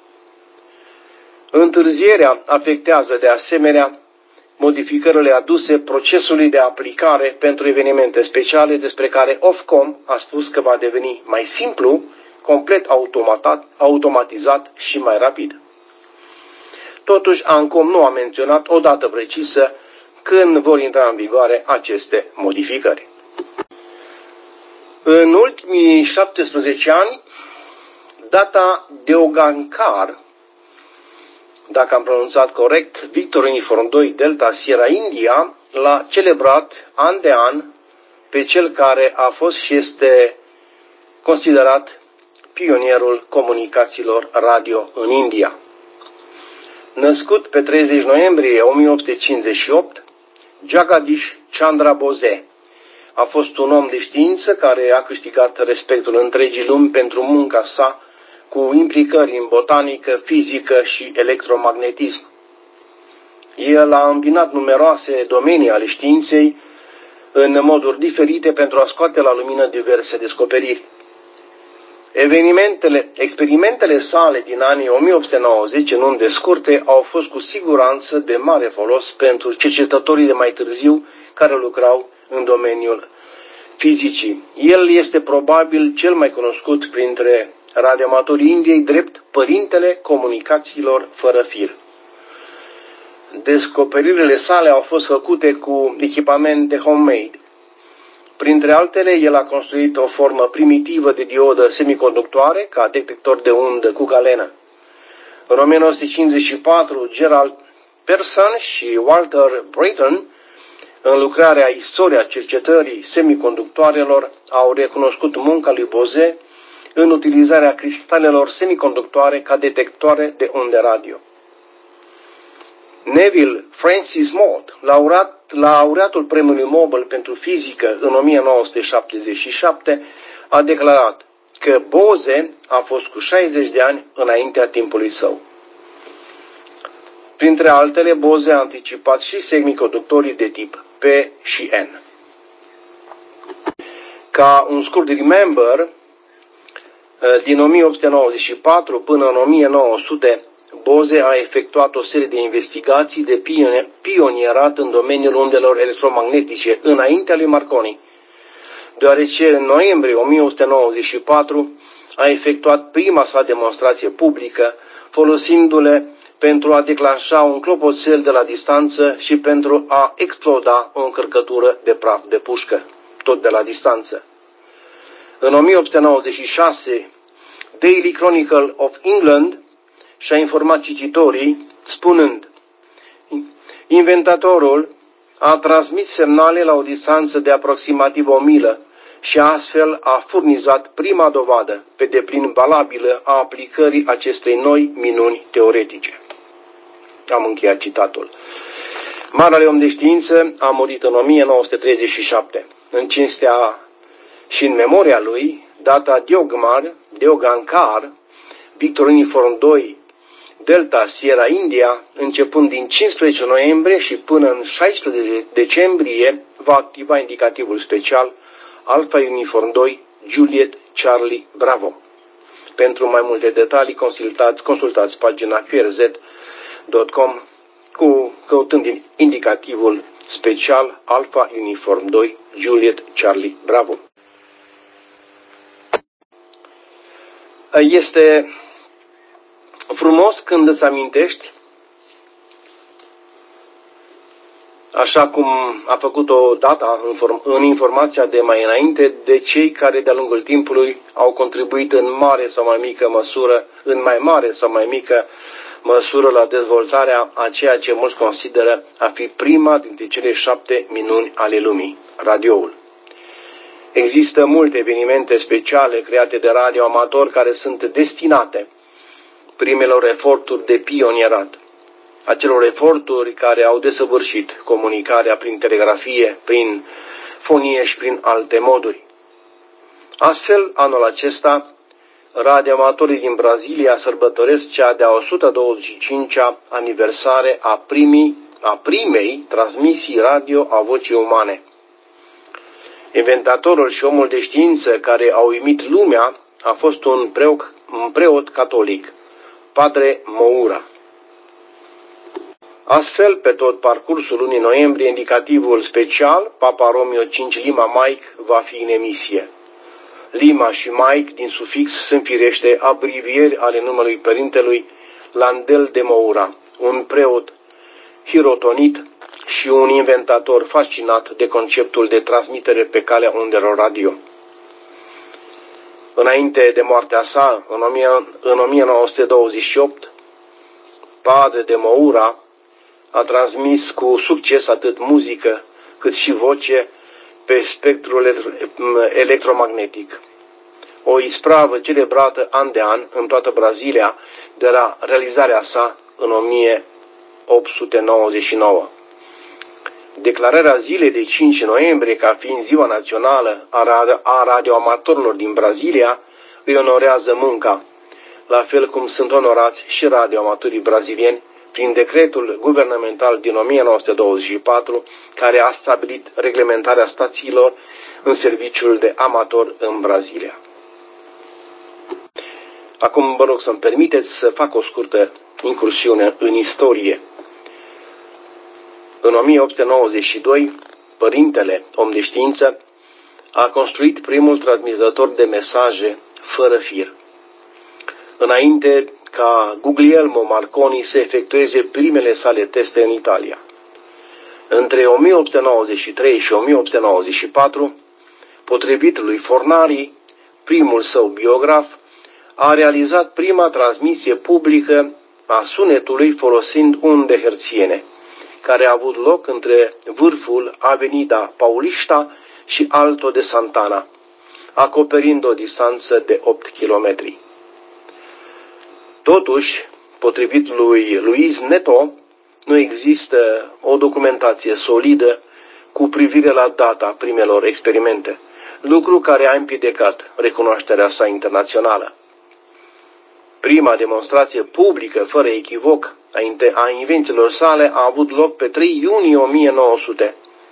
Întârzierea afectează de asemenea modificările aduse procesului de aplicare pentru evenimente speciale, despre care Ofcom a spus că va deveni mai simplu, complet automatizat și mai rapid. Totuși, ANCOM nu a menționat o dată precisă când vor intra în vigoare aceste modificări. În ultimii 17 ani, data Deogankar, dacă am pronunțat corect, Victor Uniform 2 Delta Sierra India, l-a celebrat an de an pe cel care a fost și este considerat pionierul comunicațiilor radio în India. Născut pe 30 noiembrie 1858, Jagadish Chandra Bose a fost un om de știință care a câștigat respectul întregii lumi pentru munca sa cu implicări în botanică, fizică și electromagnetism. El a îmbinat numeroase domenii ale științei în moduri diferite pentru a scoate la lumină diverse descoperiri. Experimentele sale din anii 1890 în unde scurte au fost cu siguranță de mare folos pentru cercetătorii de mai târziu care lucrau în domeniul fizicii. El este probabil cel mai cunoscut printre radioamatorii Indiei drept părintele comunicațiilor fără fir. Descoperirile sale au fost făcute cu echipamente homemade. Printre altele, el a construit o formă primitivă de diodă semiconductoare ca detector de undă cu galenă. În 1954, Gerald Pearson și Walter Bratton, în lucrarea Istoria cercetării semiconductoarelor, au recunoscut munca lui Bose în utilizarea cristalelor semiconductoare ca detectoare de unde radio. Neville Francis Mott, laureatul premiului Nobel pentru fizică în 1977, a declarat că Bose a fost cu 60 de ani înaintea timpului său. Printre altele, Bose a anticipat și semiconductorii de tip P și N. Ca un scurt remember, din 1894 până în 1900, Bose a efectuat o serie de investigații de pionierat în domeniul undelor electromagnetice înaintea lui Marconi, deoarece în noiembrie 1894 a efectuat prima sa demonstrație publică, folosindu-le pentru a declanșa un clopoțel de la distanță și pentru a exploda o încărcătură de praf de pușcă, tot de la distanță. În 1896, Daily Chronicle of England și-a informat cititorii spunând: inventatorul a transmis semnale la o distanță de aproximativ 1 milă și astfel a furnizat prima dovadă pe deplin valabilă a aplicării acestei noi minuni teoretice. Am încheiat citatul. Marele om de știință a murit în 1937. În cinstea și în memoria lui, data Deogankar, Victor Uniform 2 Delta Sierra India, începând din 15 noiembrie și până în 16 decembrie, va activa indicativul special Alpha Uniform 2 Juliet Charlie Bravo. Pentru mai multe detalii, consultați pagina qrz.com căutând indicativul special Alpha Uniform 2 Juliet Charlie Bravo. Este frumos când îți amintești așa cum a făcut-o data în informația de mai înainte, de cei care de-a lungul timpului au contribuit în mai mare sau mai mică măsură la dezvoltarea a ceea ce mulți consideră a fi prima dintre cele 7 minuni ale lumii, radioul. Există multe evenimente speciale create de radioamatori care sunt destinate primelor eforturi de pionierat, acelor eforturi care au desăvârșit comunicarea prin telegrafie, prin fonie și prin alte moduri. Astfel, anul acesta, radioamatorii din Brazilia sărbătoresc cea de-a 125-a aniversare a primei transmisii radio a vocii umane. Inventatorul și omul de știință care a uimit lumea a fost un preot catolic, Padre Moura. Astfel, pe tot parcursul lunii noiembrie, indicativul special, Papa Romeo 5 Lima Mike, va fi în emisie. Lima și Mike, din sufix, sunt firește abrevieri ale numelui părintelui Landel de Moura, un preot hirotonit și un inventator fascinat de conceptul de transmitere pe calea undelor radio. Înainte de moartea sa, în 1928, Padre de Moura a transmis cu succes atât muzică cât și voce pe spectrul electromagnetic. O ispravă celebrată an de an în toată Brazilia de la realizarea sa în 1899. Declararea zilei de 5 noiembrie ca fiind ziua națională a radioamatorilor din Brazilia îi onorează munca, la fel cum sunt onorați și radioamatorii brazilieni prin decretul guvernamental din 1924, care a stabilit reglementarea stațiilor în serviciul de amator în Brazilia. Acum vă rog să-mi permiteți să fac o scurtă incursiune în istorie. În 1892, părintele, om de știință, a construit primul transmițător de mesaje fără fir. Înainte ca Guglielmo Marconi să efectueze primele sale teste în Italia. Între 1893 și 1894, potrivit lui Fornari, primul său biograf, a realizat prima transmisie publică a sunetului folosind unde hertziene, care a avut loc între vârful Avenida Paulista și Alto de Santana, acoperind o distanță de 8 km. Totuși, potrivit lui Luis Neto, nu există o documentație solidă cu privire la data primelor experimente, lucru care a împiedicat recunoașterea sa internațională. Prima demonstrație publică, fără echivoc, a invențiilor sale a avut loc pe 3 iunie 1900.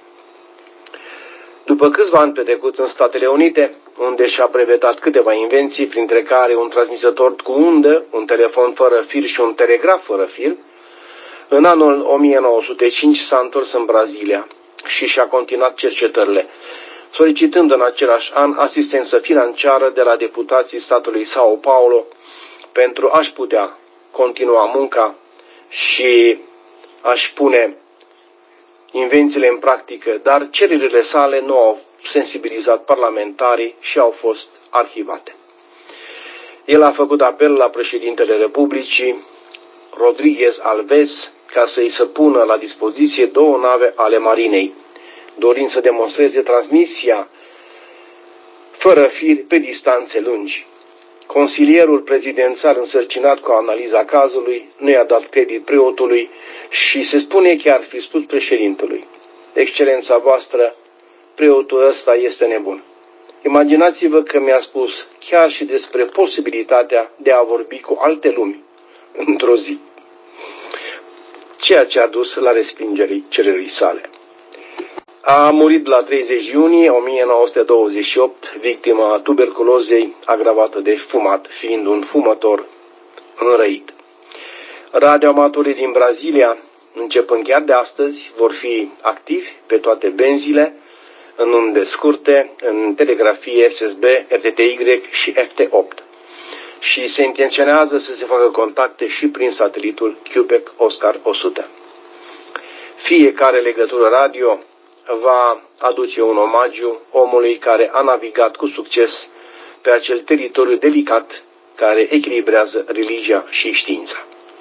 După câțiva ani petrecuți în Statele Unite, unde și-a brevetat câteva invenții, printre care un transmisător cu undă, un telefon fără fir și un telegraf fără fir, în anul 1905 s-a întors în Brazilia și și-a continuat cercetările, solicitând în același an asistență financiară de la deputații statului São Paulo pentru a-și putea continua munca și a-și pune invențiile în practică, dar cererile sale nu au sensibilizat parlamentarii și au fost arhivate. El a făcut apel la președintele Republicii, Rodrigues Alves, ca să-i se pună la dispoziție 2 nave ale marinei, dorind să demonstreze transmisia fără fir pe distanțe lungi. Consilierul prezidențial însărcinat cu analiza cazului nu i-a dat credit preotului și se spune că ar fi spus președintelui: Excelența voastră, preotul ăsta este nebun. Imaginați-vă că mi-a spus chiar și despre posibilitatea de a vorbi cu alte lumi într-o zi, ceea ce a dus la respingerea cererii sale. A murit la 30 iunie 1928, victima tuberculozei agravată de fumat, fiind un fumător înrăit. Radioamatorii din Brazilia, începând chiar de astăzi, vor fi activi pe toate benzile, în unde scurte, în telegrafie SSB, FTTY și FT8. Și se intenționează să se facă contacte și prin satelitul QPEC Oscar 100. fiecare legătură radio va aduce un omagiu omului care a navigat cu succes pe acel teritoriu delicat care echilibrează religia și știința.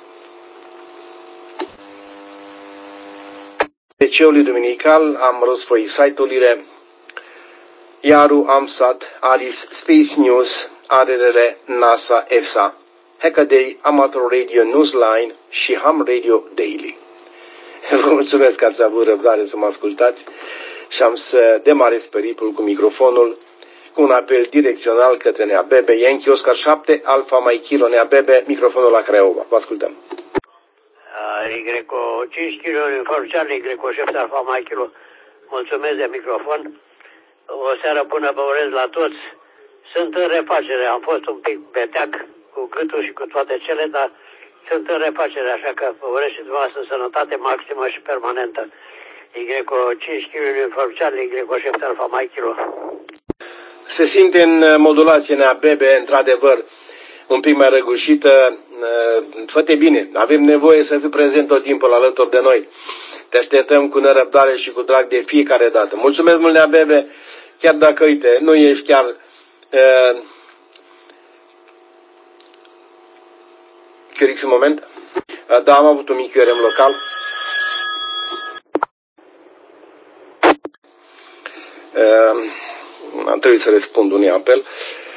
De ceului duminical am răsfoi site-urile Iaru Amsat, Alice Space News, ARRL, NASA, ESA, Hackaday, Amateur Radio Newsline și Ham Radio Daily. Vă mulțumesc că ați avut răbdare să mă ascultați și am să demarez periplul cu microfonul cu un apel direcțional către Neabebe, Yankee Oscar 7, Alfa Mai Kilo, Neabebe, microfonul la Craiova. Vă ascultăm. Y 5 kg uniform Charlie, Y 7 Alfa Mai Kilo. Mulțumesc de microfon. O seară bună vă urez la toți. Sunt în refacere, am fost un pic beteac cu gâtul și cu toate cele, dar sunt în refacere, așa că vă urez și dumneavoastră sănătate maximă și permanentă. Y 5 kg uniform Charlie, Y 7 Alfa Mai Kilo. Se simte în modulație Neabebe, într-adevăr, un pic mai răgușită. Fă-te bine, avem nevoie să fii prezent tot timpul alături de noi. Te așteptăm cu nerăbdare și cu drag de fiecare dată. Mulțumesc mult, Neabebe, chiar dacă, uite, nu ești chiar... Chiorix un moment. Da, am avut un mic IRM local. Am trebuit să răspund unui apel.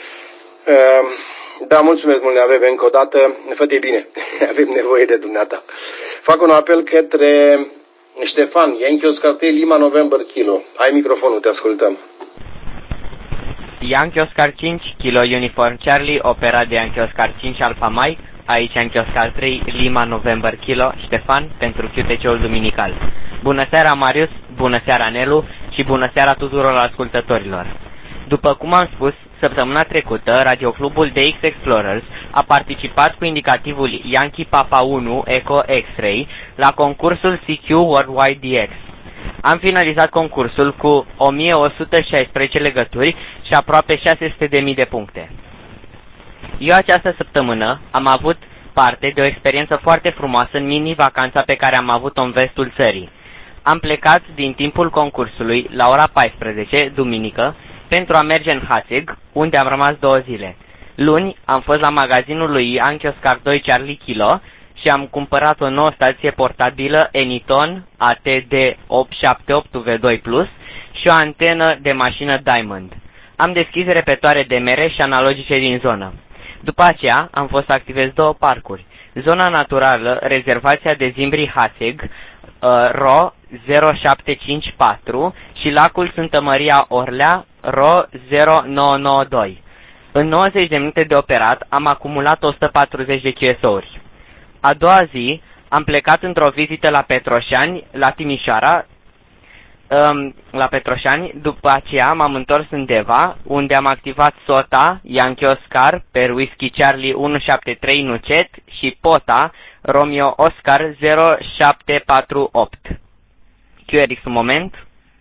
Da, mulțumesc mult, Neabebe, încă o dată. Fă-te bine, avem nevoie de dumneata. Fac un apel către Ștefan, Yankee Oscar 3, Lima November Kilo. Ai microfonul, te ascultăm. Yankee Oscar 5, Kilo Uniform Charlie, operat de Yankee Oscar 5 Alpha Mike, aici Yankee Oscar 3, Lima November Kilo, Ștefan, pentru QTC-ul duminical. Bună seara, Marius, bună seara, Nelu și bună seara tuturor ascultătorilor. După cum am spus, săptămâna trecută, Radioclubul DX Explorers a participat cu indicativul Yankee Papa 1 Echo X-Ray la concursul CQ Worldwide DX. Am finalizat concursul cu 1116 legături și aproape 600.000 de puncte. Eu această săptămână am avut parte de o experiență foarte frumoasă în mini-vacanța pe care am avut-o în vestul țării. Am plecat din timpul concursului la ora 14, duminică, pentru a merge în Haseg, unde am rămas 2 zile. Luni am fost la magazinul lui Yankee Oscar 2 Charlie Kilo și am cumpărat o nouă stație portabilă Anyton ATD 878V2 Plus și o antenă de mașină Diamond. Am deschis repetoare de mere și analogice din zonă. După aceea am fost să activez 2 parcuri. Zona naturală, rezervația de Zimbri Haseg, RO 0754 și lacul Sfântă Maria Orlea, RO 0992. În 90 de minute de operat am acumulat 140 de QSO-uri. A doua zi am plecat într-o vizită la Petroșani, la Timișoara, după aceea m-am întors în Deva, unde am activat SOTA, Yankee Oscar, per Whisky Charlie 173 Nucet și POTA, Romeo Oscar 0748. QRX un moment.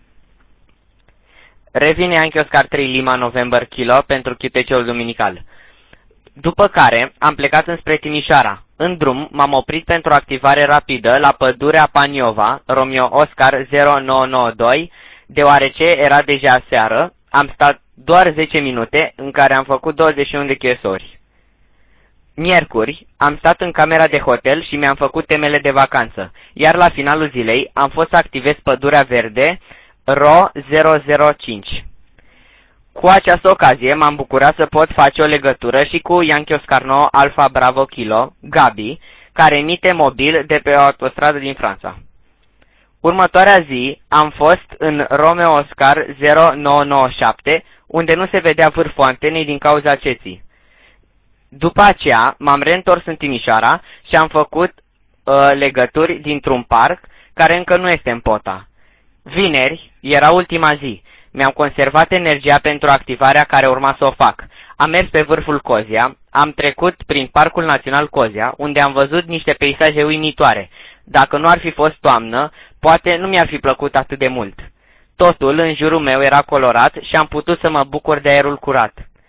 Revine Yankee Oscar 3 Lima November Kilo pentru QTC-ul duminical. După care am plecat înspre Timișoara. În drum m-am oprit pentru activare rapidă la pădurea Paniova, Romeo Oscar 0992, deoarece era deja seară, am stat doar 10 minute în care am făcut 21 de QSO-uri. Miercuri am stat în camera de hotel și mi-am făcut temele de vacanță, iar la finalul zilei am fost să activez pădurea verde RO 005. Cu această ocazie m-am bucurat să pot face o legătură și cu Yankee Oscar 9 Alpha Bravo Kilo, Gabi, care emite mobil de pe o autostradă din Franța. Următoarea zi am fost în Romeo Oscar 0997, unde nu se vedea vârful antenei din cauza ceții. După aceea m-am reîntors în Timișoara și am făcut legături dintr-un parc care încă nu este în POTA. Vineri era ultima zi. Mi-am conservat energia pentru activarea care urma să o fac. Am mers pe vârful Cozia, am trecut prin Parcul Național Cozia, unde am văzut niște peisaje uimitoare. Dacă nu ar fi fost toamnă, poate nu mi-ar fi plăcut atât de mult. Totul în jurul meu era colorat și am putut să mă bucur de aerul curat.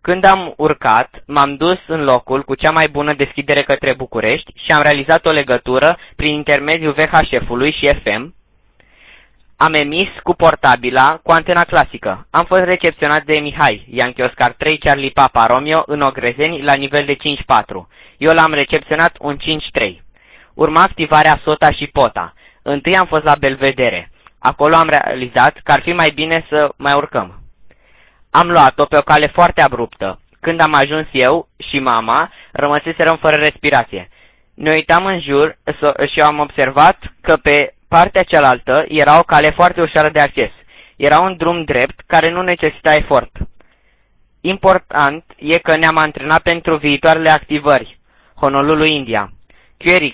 Când am urcat, m-am dus în locul cu cea mai bună deschidere către București și am realizat o legătură prin intermediul VHF-ului și FM. Am emis cu portabila, cu antena clasică. Am fost recepționat de Mihai, Yankee Oscar 3 Charlie Papa Romeo, în Ogrezeni, la nivel de 5-4. Eu l-am recepționat un 5-3. Urma activarea SOTA și POTA. Întâi am fost la Belvedere. Acolo am realizat că ar fi mai bine să mai urcăm. Am luat-o pe o cale foarte abruptă. Când am ajuns eu și mama, rămăseserăm fără respirație. Ne uitam în jur și am observat că pe partea cealaltă era o cale foarte ușoară de acces. Era un drum drept care nu necesita efort. Important e că ne-am antrenat pentru viitoarele activări. Honolulu, India. QRX.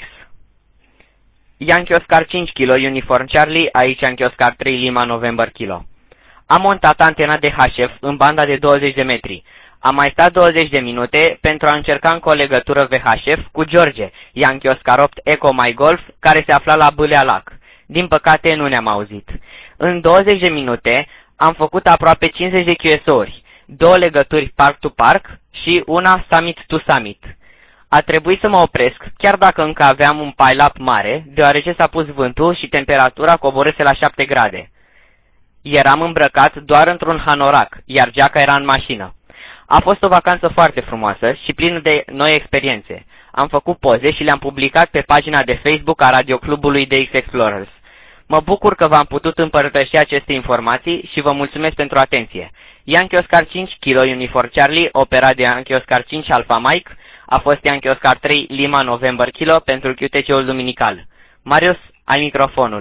Yankee Oscar 5 kg, Uniform Charlie, aici Yankee Oscar 3 Lima November kilo. Am montat antena de HF în banda de 20 de metri. Am mai stat 20 de minute pentru a încerca încă o legătură VHF cu George, Yankee Oscar 8 Echo My Golf, care se afla la Bâlea Lac. Din păcate nu ne-am auzit. În 20 de minute am făcut aproape 50 de QSO-uri, 2 legături park-to-park și una summit-to-summit. A trebuit să mă opresc, chiar dacă încă aveam un pile-up mare, deoarece s-a pus vântul și temperatura coborâse la 7 grade. Eram îmbrăcat doar într-un hanorac, iar geaca era în mașină. A fost o vacanță foarte frumoasă și plină de noi experiențe. Am făcut poze și le-am publicat pe pagina de Facebook a radioclubului DX Explorers. Mă bucur că v-am putut împărtăși aceste informații și vă mulțumesc pentru atenție. Yankee Oscar 5 kg Uniform Charlie, operat de Yankee Oscar 5 Alpha Mike, a fost Yankee Oscar 3 Lima November kilo pentru QTC-ul duminical. Marius, ai microfonul.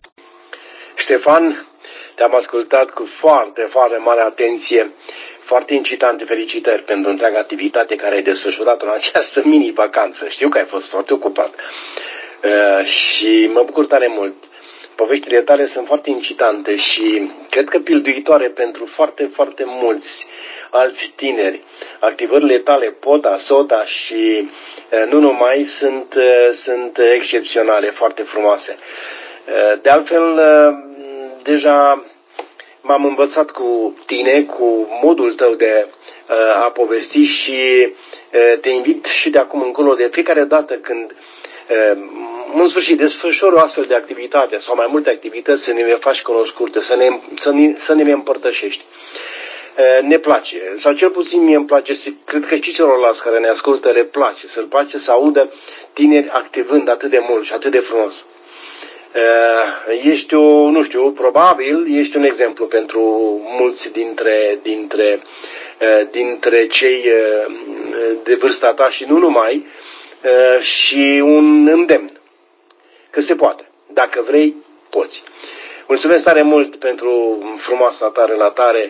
Ștefan, te-am ascultat cu foarte, foarte mare atenție, foarte incitante. Felicitări pentru întreaga activitate care ai desfășurat în această mini-vacanță. Știu că ai fost foarte ocupat și mă bucur tare mult. Poveștile tale sunt foarte incitante și cred că pilduitoare pentru foarte, foarte mulți alți tineri. Activările tale, POTA, SOTA și nu numai, sunt excepționale, foarte frumoase. De altfel, deja m-am învățat cu tine, cu modul tău de a povesti și te invit și de acum încolo, de fiecare dată când în sfârșit desfășori o astfel de activitate sau mai multe activități, să ne le faci cunoscute, să ne le împărtășești. Ne place, sau cel puțin mie îmi place, cred că și celorlalți care ne ascultă le place, să-l place să audă tineri activând atât de mult și atât de frumos. Ești nu știu, probabil ești un exemplu pentru mulți dintre cei de vârsta ta și nu numai, și un îndemn că se poate. Dacă vrei, poți. Mulțumesc tare mult pentru frumoasa ta relatare.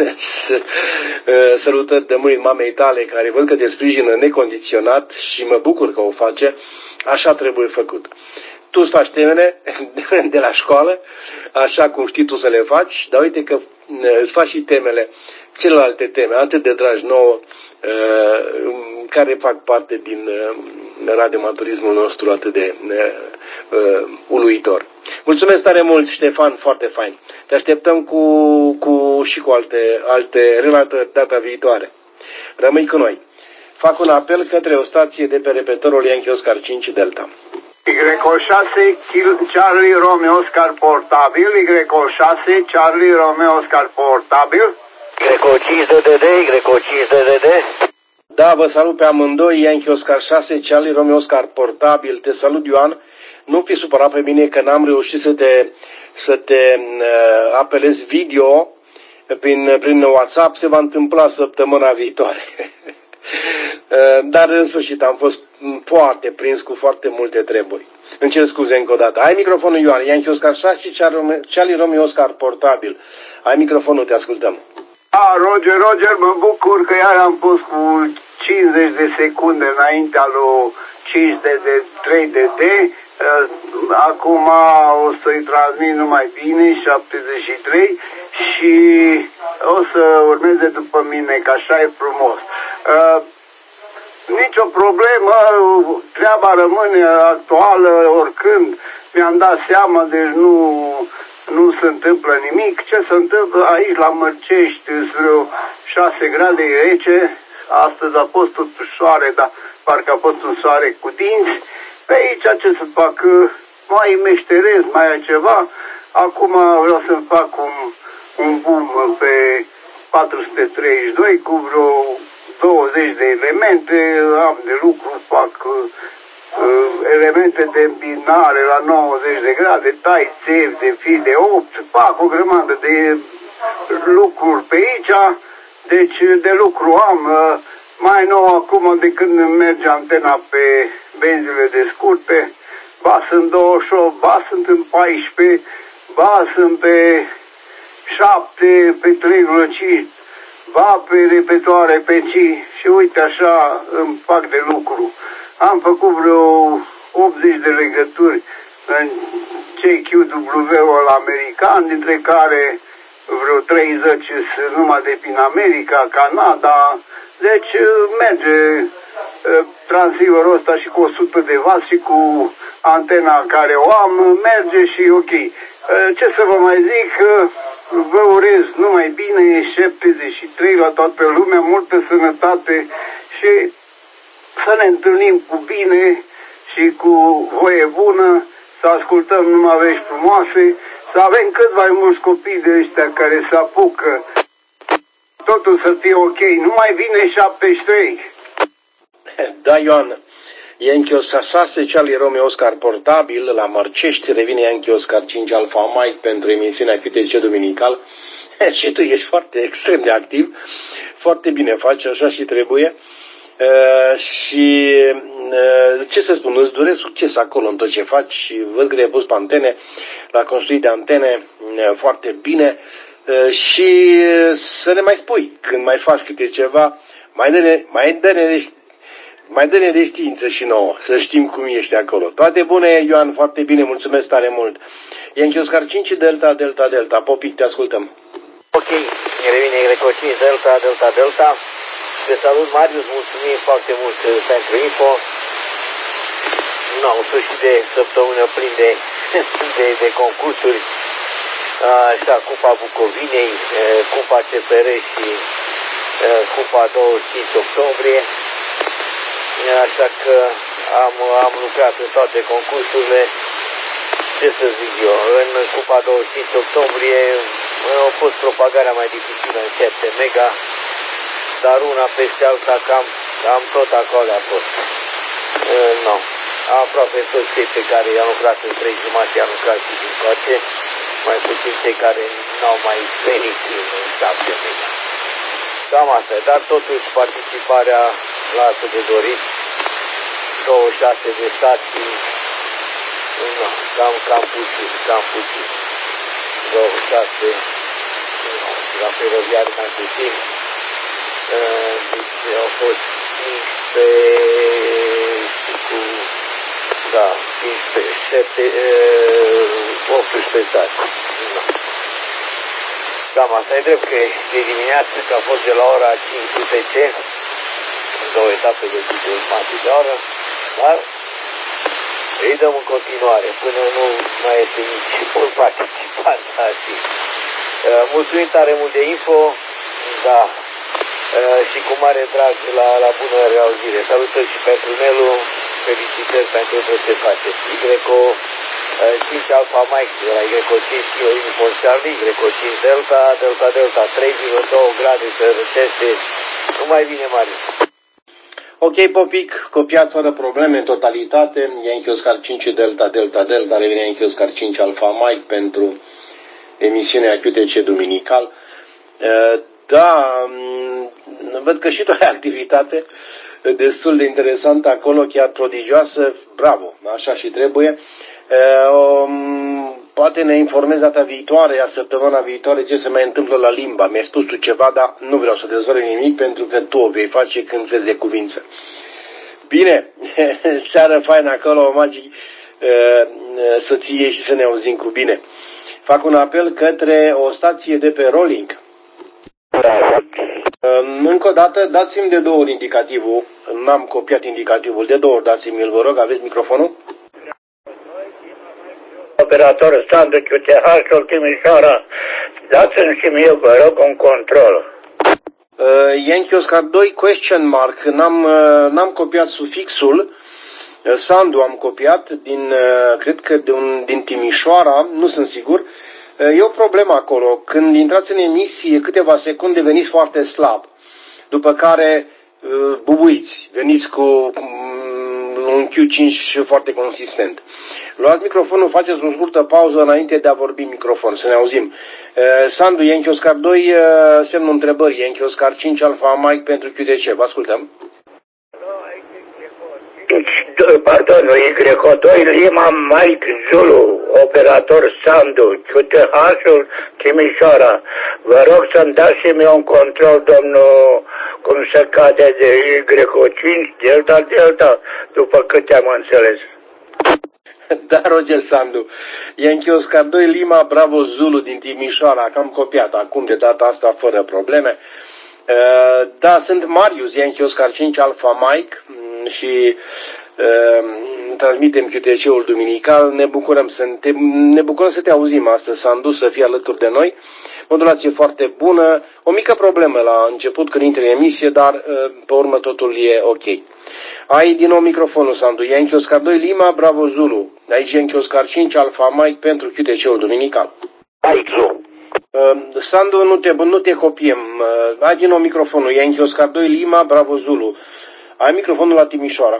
Salutări de mâini mamei tale, care văd că te sprijină necondiționat și mă bucur că o face. Așa trebuie făcut. Tu îți faci temele de la școală, așa cum știi tu să le faci, dar uite că îți faci și temele, celelalte teme, atât de dragi nouă, care fac parte din radioamatorismul nostru atât de uluitor. Mulțumesc tare mult, Ștefan, foarte fain. Te așteptăm cu alte relatări data viitoare. Rămâi cu noi. Fac un apel către o stație de pe repetorul Yankee Oscar 5 Delta. Y6 Charlie Romeo Oscar portabil, Y6 Charlie Romeo Oscar portabil. Y5 DDD, Y5 DDD. Da, vă salut pe amândoi, Yankee Oscar 6, Charlie Romeo Oscar portabil. Te salut, Ioan. Nu fi supărat pe mine că n-am reușit să te apelez video prin WhatsApp. Se va întâmpla săptămâna viitoare. Dar în sfârșit am fost foarte prins cu foarte multe treburi. Îmi cer scuze încă o dată. Ai microfonul, Ioan, Yankee Oscar 6 și Charlie Romeo Oscar portabil. Ai microfonul, te ascultăm. Roger, mă bucur că iar am pus cu 50 de secunde înaintea lui 5 de 3 de D. Acum o să-i transmit numai bine, 73, și o să urmeze după mine, că așa e frumos. Nicio problemă, treaba rămâne actuală oricând. Mi-am dat seama, deci nu se întâmplă nimic. Ce se întâmplă aici la Mărcești, vreo 6 grade rece. Astăzi a fost tot soare, dar parcă a fost un soare cu dinți. Pe aici ce să fac? Mai meșterez, mai ai ceva. Acum vreau să-mi fac un boom pe 432 cu vreo 20 de elemente. Am de lucru, fac elemente de îmbinare la 90 de grade, tai țevi de fi de 8, fac o grămadă de lucruri pe aici. Deci de lucru am. Mai nou acum de când merge antena pe benzile de scurte, ba sunt 28, ba sunt în 14, ba sunt pe 7, pe 3,5, ba pe repetoare pe 5 și uite așa îmi fac de lucru. Am făcut vreo 80 de legături în CQW-ul american, dintre care vreo 30 sunt numai de prin America, Canada. Deci merge transceiverul ăsta și cu 100 de W și cu antena care o am, merge și ok. Ce să vă mai zic, vă urez numai bine, 73 la toată lumea, multă sănătate și să ne întâlnim cu bine și cu voie bună, să ascultăm numai vești frumoase, să avem cât mai mulți copii de ăștia care se apucă, totul să fie ok, nu mai vine 73. Da, Ioan, Yankee Oscar 6, Charlie Romeo Oscar portabil la Mărcești, revine Yankee Oscar 5 Alpha Mike pentru emisiunea QTC Duminical. Și tu ești foarte extrem de activ, foarte bine faci, așa și trebuie. Și ce să spun, îți doresc succes acolo în tot ce faci și văd că te-ai pus pe antene, la construit de antene foarte bine și să ne mai spui când mai faci câte ceva, mai dă-ne de știință și nouă, să știm cum ești acolo. Toate bune, Ioan, foarte bine, mulțumesc tare mult. Yankee Oscar 5 Delta, Delta, Delta, Popic, te ascultăm. Ok, revine Greco 5 Delta, Delta, Delta. Te salut, Marius, mulțumim foarte mult pentru info. Un sfârșit de săptămână plin de concursuri. Așa, Cupa Bucovinei, Cupa CPR și Cupa 25 octombrie. Așa că am lucrat în toate concursurile. Ce să zic eu, în Cupa 25 octombrie a fost propagarea mai dificilă în 7 mega. Dar una peste alta cam tot acolo a fost. Nu. Aproape toți cei pe care i-am lucrat în 3 jumate i-am lucrat și din coace, mai puțin cei care n-au mai venit în 7 mega. Cam asta, dar totuși participarea lasă de dorit. 26 de stații, nu, cam puțin. 26, la feroviar mai puțin. Deci au fost 18 stații. Cam asta e drept că de dimineață, că a fost de la ora 5 UTC, în 2 etape de câte jumătate de oră, dar îi dăm în continuare, până nu mai este nici un participant azi. Mulțumim tare mult de info, da, și cu mare drag la bună reauzire. Salutări și pentru Nelu, felicitări pentru tot ce faceți. Greco 5 Alpha Mike, de la Greco 5 Kilo Uniform Charlie, Greco 5 Delta, Delta, Delta, 3,2 grade să răcește, nu mai vine mare. Ok, Popic, copiat fără probleme în totalitate, Yankee Oscar 5 Delta, Delta, Delta, revine Yankee Oscar 5 Alpha Mike pentru emisiunea QTC Duminical. Da, văd că și tu ai activitate destul de interesantă acolo, chiar prodigioasă, bravo, așa și trebuie. Poate ne informezi data viitoare, săptămâna viitoare, ce se mai întâmplă la limba. Mi-ai spus tu ceva, dar nu vreau să dezvălui nimic, pentru că tu o vei face când vezi de cuvință. Bine, seară faină acolo, magic, soție și să ne auzim cu bine. Fac un apel către o stație de pe Rolling. Încă o dată, dați-mi de 2 ori indicativul, n-am copiat indicativul, de 2 ori dați-mi-l, vă rog, aveți microfonul? operator Sandu QTH-ul Timișoara. Dați-mi și mie, vă rog, un control. Yankee Oscar 2, question mark. N-am copiat sufixul. Sandu am copiat cred că din Timișoara, nu sunt sigur. E o problemă acolo. Când intrați în emisie, câteva secunde veniți foarte slab. După care bubuiți, veniți cu un Q5 foarte consistent. Luați microfonul, faceți o scurtă pauză înainte de a vorbi în microfon, să ne auzim. Sandu, Yankee Oscar 2, semnul întrebării, Yankee Oscar 5, Alfa Mike pentru QTC. Vă ascultăm. Pardon, Y2, Lima, Mike, Zulu, operator Sandu, QTH-ul Timișoara. Vă rog să-mi dați și mie un control, domnul, cum se cade de Y5, Delta, după câte am înțeles. Da, Roger Sandu. Yankee Oscar 2, Lima, Bravo, Zulu din Timișoara. Că am copiat acum de data asta fără probleme. Da, sunt Marius, Yankee Oscar 5, Alfa Mike și transmitem QTC-ul duminical. Ne bucurăm să te auzim astăzi, Sandu, să fii alături de noi. Modulație foarte bună. O mică problemă la început când intri în emisie, dar pe urmă totul e ok. Ai din nou microfonul, Sandu. Yankee Oscar 2, Lima, Bravo, Zulu. Aici Yankee Oscar 5, Alfa Mike pentru QTC-ul duminical. Aici. Sandu, nu te copiem. Ai din nou microfonul. Yankee Oscar 2, Lima, Bravo, Zulu. Ai microfonul la Timișoara.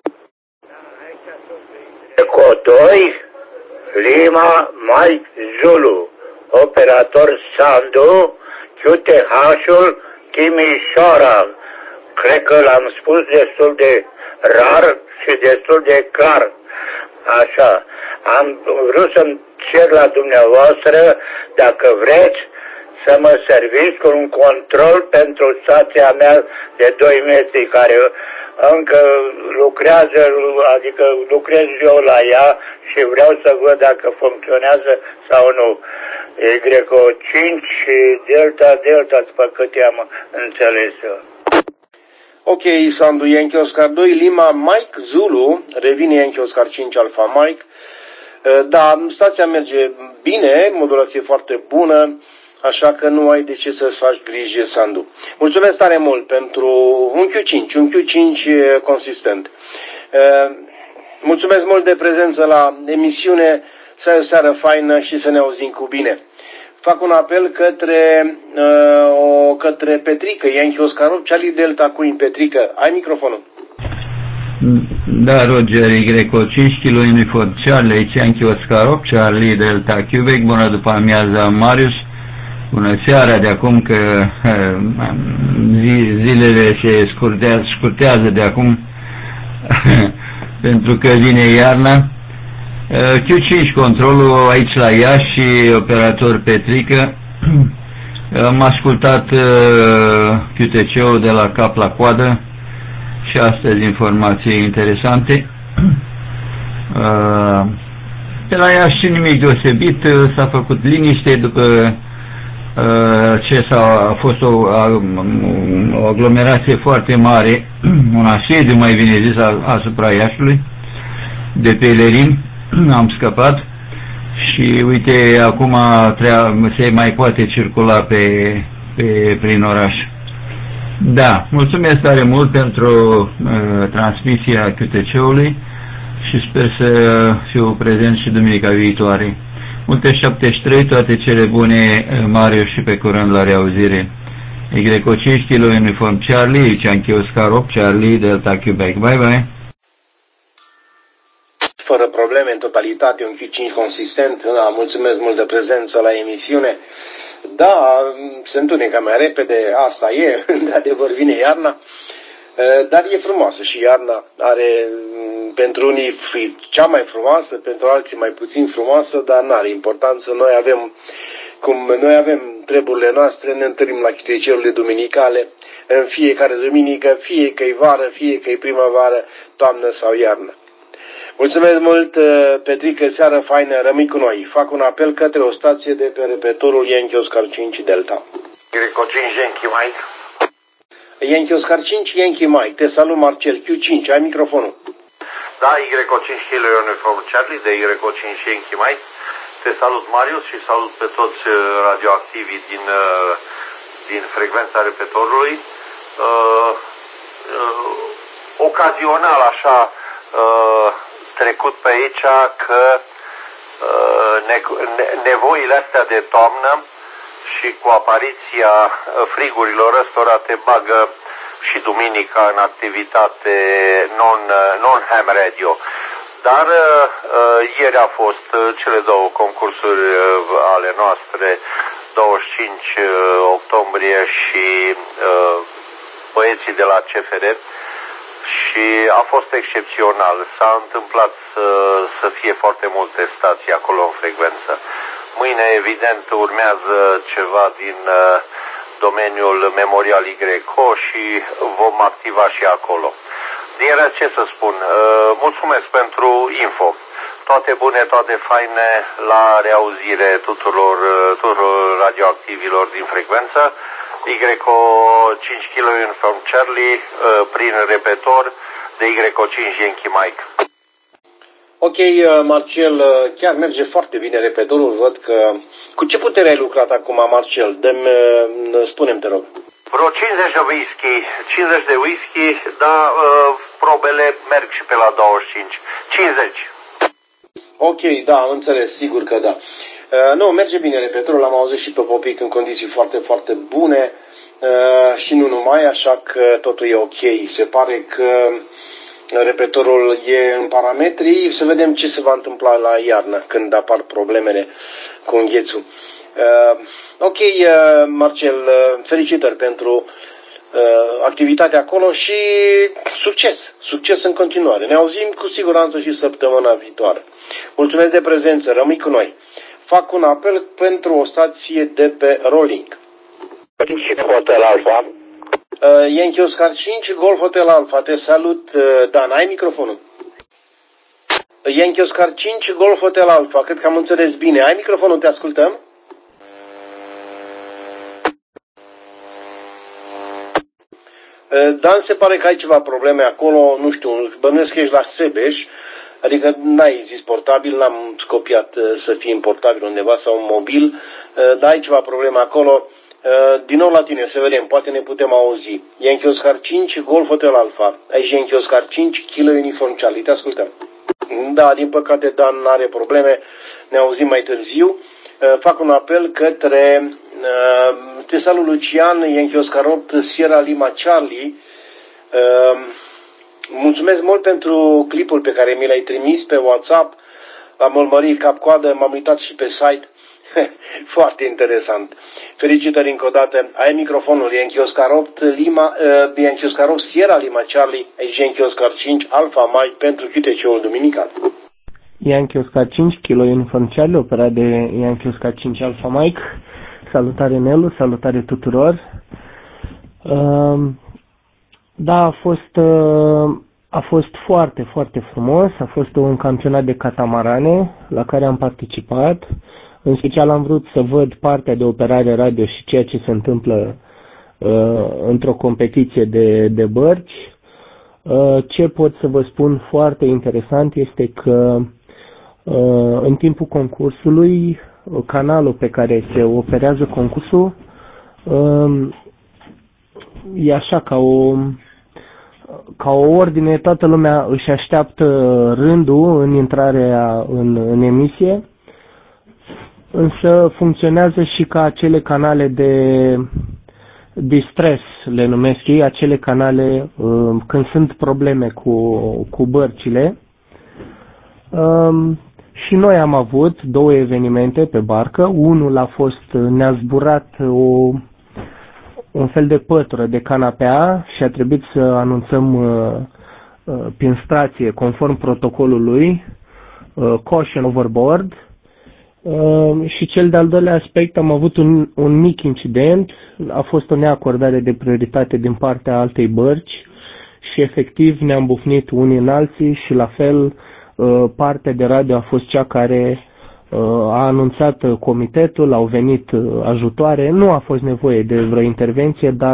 Eco 2, Lima, Mike, Zulu. Operator Sandu, QTH-ul Timișoara. Cred că l-am spus destul de rar și destul de clar. Așa. Am vrut să-mi cer la dumneavoastră, dacă vreți, să mă serviți cu un control pentru stația mea de 2 metri, care încă lucrează, adică lucrez eu la ea și vreau să văd dacă funcționează sau nu. Y5 și Delta, după câte am înțeles eu. Ok, Sandu, Yankee Oscar 2, Lima, Mike, Zulu, revine Yankee Oscar 5, Alfa Mike. Da, stația merge bine, modulație foarte bună, așa că nu ai de ce să-ți faci griji, Sandu. Mulțumesc tare mult pentru un Q5 consistent. Mulțumesc mult de prezență la emisiune, să ai o seară faină și să ne auzim cu bine. Fac un apel către Petrică, Yankee Oscar 8, Charlie Delta Queen. Petrică, ai microfonul. Da, Roger, Y5 kilo Uniform Charlie, aici Yankee Oscar 8, Charlie Delta Quebec. Bună după amiaza, Marius. Bună seara, de acum că zilele se scurtează de acum pentru că vine iarna. Q5 controlul aici la Iași, operator Petrică. Am ascultat QTC-ul de la cap la coadă și astăzi informații interesante. Pe la Iași nimic deosebit, s-a făcut liniște după ce a fost o aglomerație foarte mare, un asediu, mai bine zis, asupra Iașiului, de pelerini. Am scăpat și uite, acum se mai poate circula prin oraș. Da, mulțumesc tare mult pentru transmisia QTC-ului și sper să fiu prezent și duminica viitoare. Multe 73, toate cele bune, Mario, și pe curând la reauzire. Y5 kilo Uniform Charlie, Yankee Oscar 8, Charlie Delta Quebec. Bye bye. Fără probleme, în totalitate, un Q5 consistent. Da, mulțumesc mult de prezență la emisiune. Da, se întunecă mai repede, asta e, de adevăr vine iarna, dar e frumoasă și iarna are pentru unii cea mai frumoasă, pentru alții mai puțin frumoasă, dar n-are importanță. Noi avem treburile noastre, ne întâlnim la QTC-urile duminicale în fiecare duminică, fie că e vară, fie că e primăvară, toamnă sau iarnă. Mulțumesc mult, Petrică, seară faină, rămâi cu noi. Fac un apel către o stație de pe repetorul Yankee Oscar 5 Delta. Y5 Yankee Mike. Yankee Oscar 5, Yankee Mike. Te salut, Marcel. Q5, ai microfonul. Da, Y5 Kilo Uniform Charlie, de Y5 Yankee Mike. Te salut, Marius, și salut pe toți radioactivii din frecvența repetorului. Ocazional, așa, trecut pe aici că nevoile astea de toamnă și cu apariția frigurilor ăstora te bagă și duminica în activitate non-ham radio. Dar ieri a fost cele două concursuri ale noastre, 25 octombrie și băieții de la CFR, și a fost excepțional. S-a întâmplat să fie foarte multe stații acolo în frecvență. Mâine, evident, urmează ceva din domeniul Memorial Greco și vom activa și acolo. Din rest, ce să spun, mulțumesc pentru info. Toate bune, toate faine, la reauzire tuturor radioactivilor din frecvență. Greco 5 kg from Charlie, prin repetor de Greco 5 Yankee Mike. Ok, Marcel, chiar merge foarte bine repetorul, văd că... Cu ce putere ai lucrat acum, Marcel? Spune-mi, te rog. Vreo 50 de whisky, dar probele merg și pe la 25. 50. Ok, da, am înțeles, sigur că da. Nu, merge bine repetorul, l-am auzit și pe Popic în condiții foarte, foarte bune și nu numai, așa că totul e ok. Se pare că repetorul e în parametri, să vedem ce se va întâmpla la iarnă, când apar problemele cu înghețul. Ok, Marcel, felicitări pentru activitatea acolo și succes în continuare. Ne auzim cu siguranță și săptămâna viitoare. Mulțumesc de prezență, rămâi cu noi. Fac un apel pentru o stație de pe Rolling. Hotel Alfa. Yankee Oscar 5, Golf Hotel Alfa. Te salut, Dan. Ai microfonul? Yankee Oscar 5, Golf Hotel Alfa. Cred că am înțeles bine. Ai microfonul? Te ascultăm? Dan, se pare că ai ceva probleme acolo, nu știu, bănuiesc că ești la Sebeș, adică n-ai zis portabil, n-am scopiat să fie portabil undeva sau un mobil, dar ai ceva probleme acolo. Din nou la tine, să vedem, poate ne putem auzi. Yankee Oscar 5, Golf Hotel Alfa. Aici Yankee Oscar 5, Kilo Uniform Charlie. Te ascultăm. Da, din păcate Dan are probleme, ne auzim mai târziu. Fac un apel către te salut, Lucian, Yankee Oscar 8, Sierra Lima Charlie. Mulțumesc mult pentru clipul pe care mi l-ai trimis pe WhatsApp. Am urmărit cap-coadă, m-am uitat și pe site. Foarte interesant. Felicitări încă o dată. Ai microfonul Yankee Oscar 8, Yankee Oscar 8, Sierra Lima Charlie, aici Yankee Oscar 5, Alfa Mike pentru QTC-ul duminical. Yankee Oscar 5, Kilo Uniform Charlie, operat de Yankee Oscar 5 Alfa Mike. Salutare Nelu, salutare tuturor. Da, a fost foarte, foarte frumos. A fost un campionat de catamarane la care am participat. În special am vrut să văd partea de operare radio și ceea ce se întâmplă într-o competiție de bărci. Ce pot să vă spun foarte interesant este că în timpul concursului, canalul pe care se operează concursul e așa ca o ordine, toată lumea își așteaptă rândul în intrarea în emisie, însă funcționează și ca acele canale de distress, le numesc ei, acele canale când sunt probleme cu bărcile. Și noi am avut două evenimente pe barcă. Unul ne-a zburat un fel de pătură de canapea și a trebuit să anunțăm prin stație, conform protocolului, caution overboard. Și cel de-al doilea aspect, am avut un mic incident, a fost o neacordare de prioritate din partea altei bărci și efectiv ne-am bufnit unii în alții și la fel partea de radio a fost cea care a anunțat comitetul, au venit ajutoare, nu a fost nevoie de vreo intervenție, dar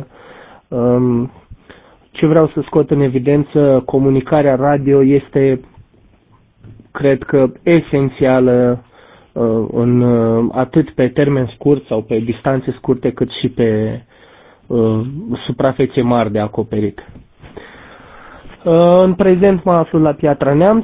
ce vreau să scot în evidență, comunicarea radio este, cred că, esențială atât pe termen scurt sau pe distanțe scurte, cât și pe suprafețe mari de acoperit. În prezent mă aflu la Piatra Neamț.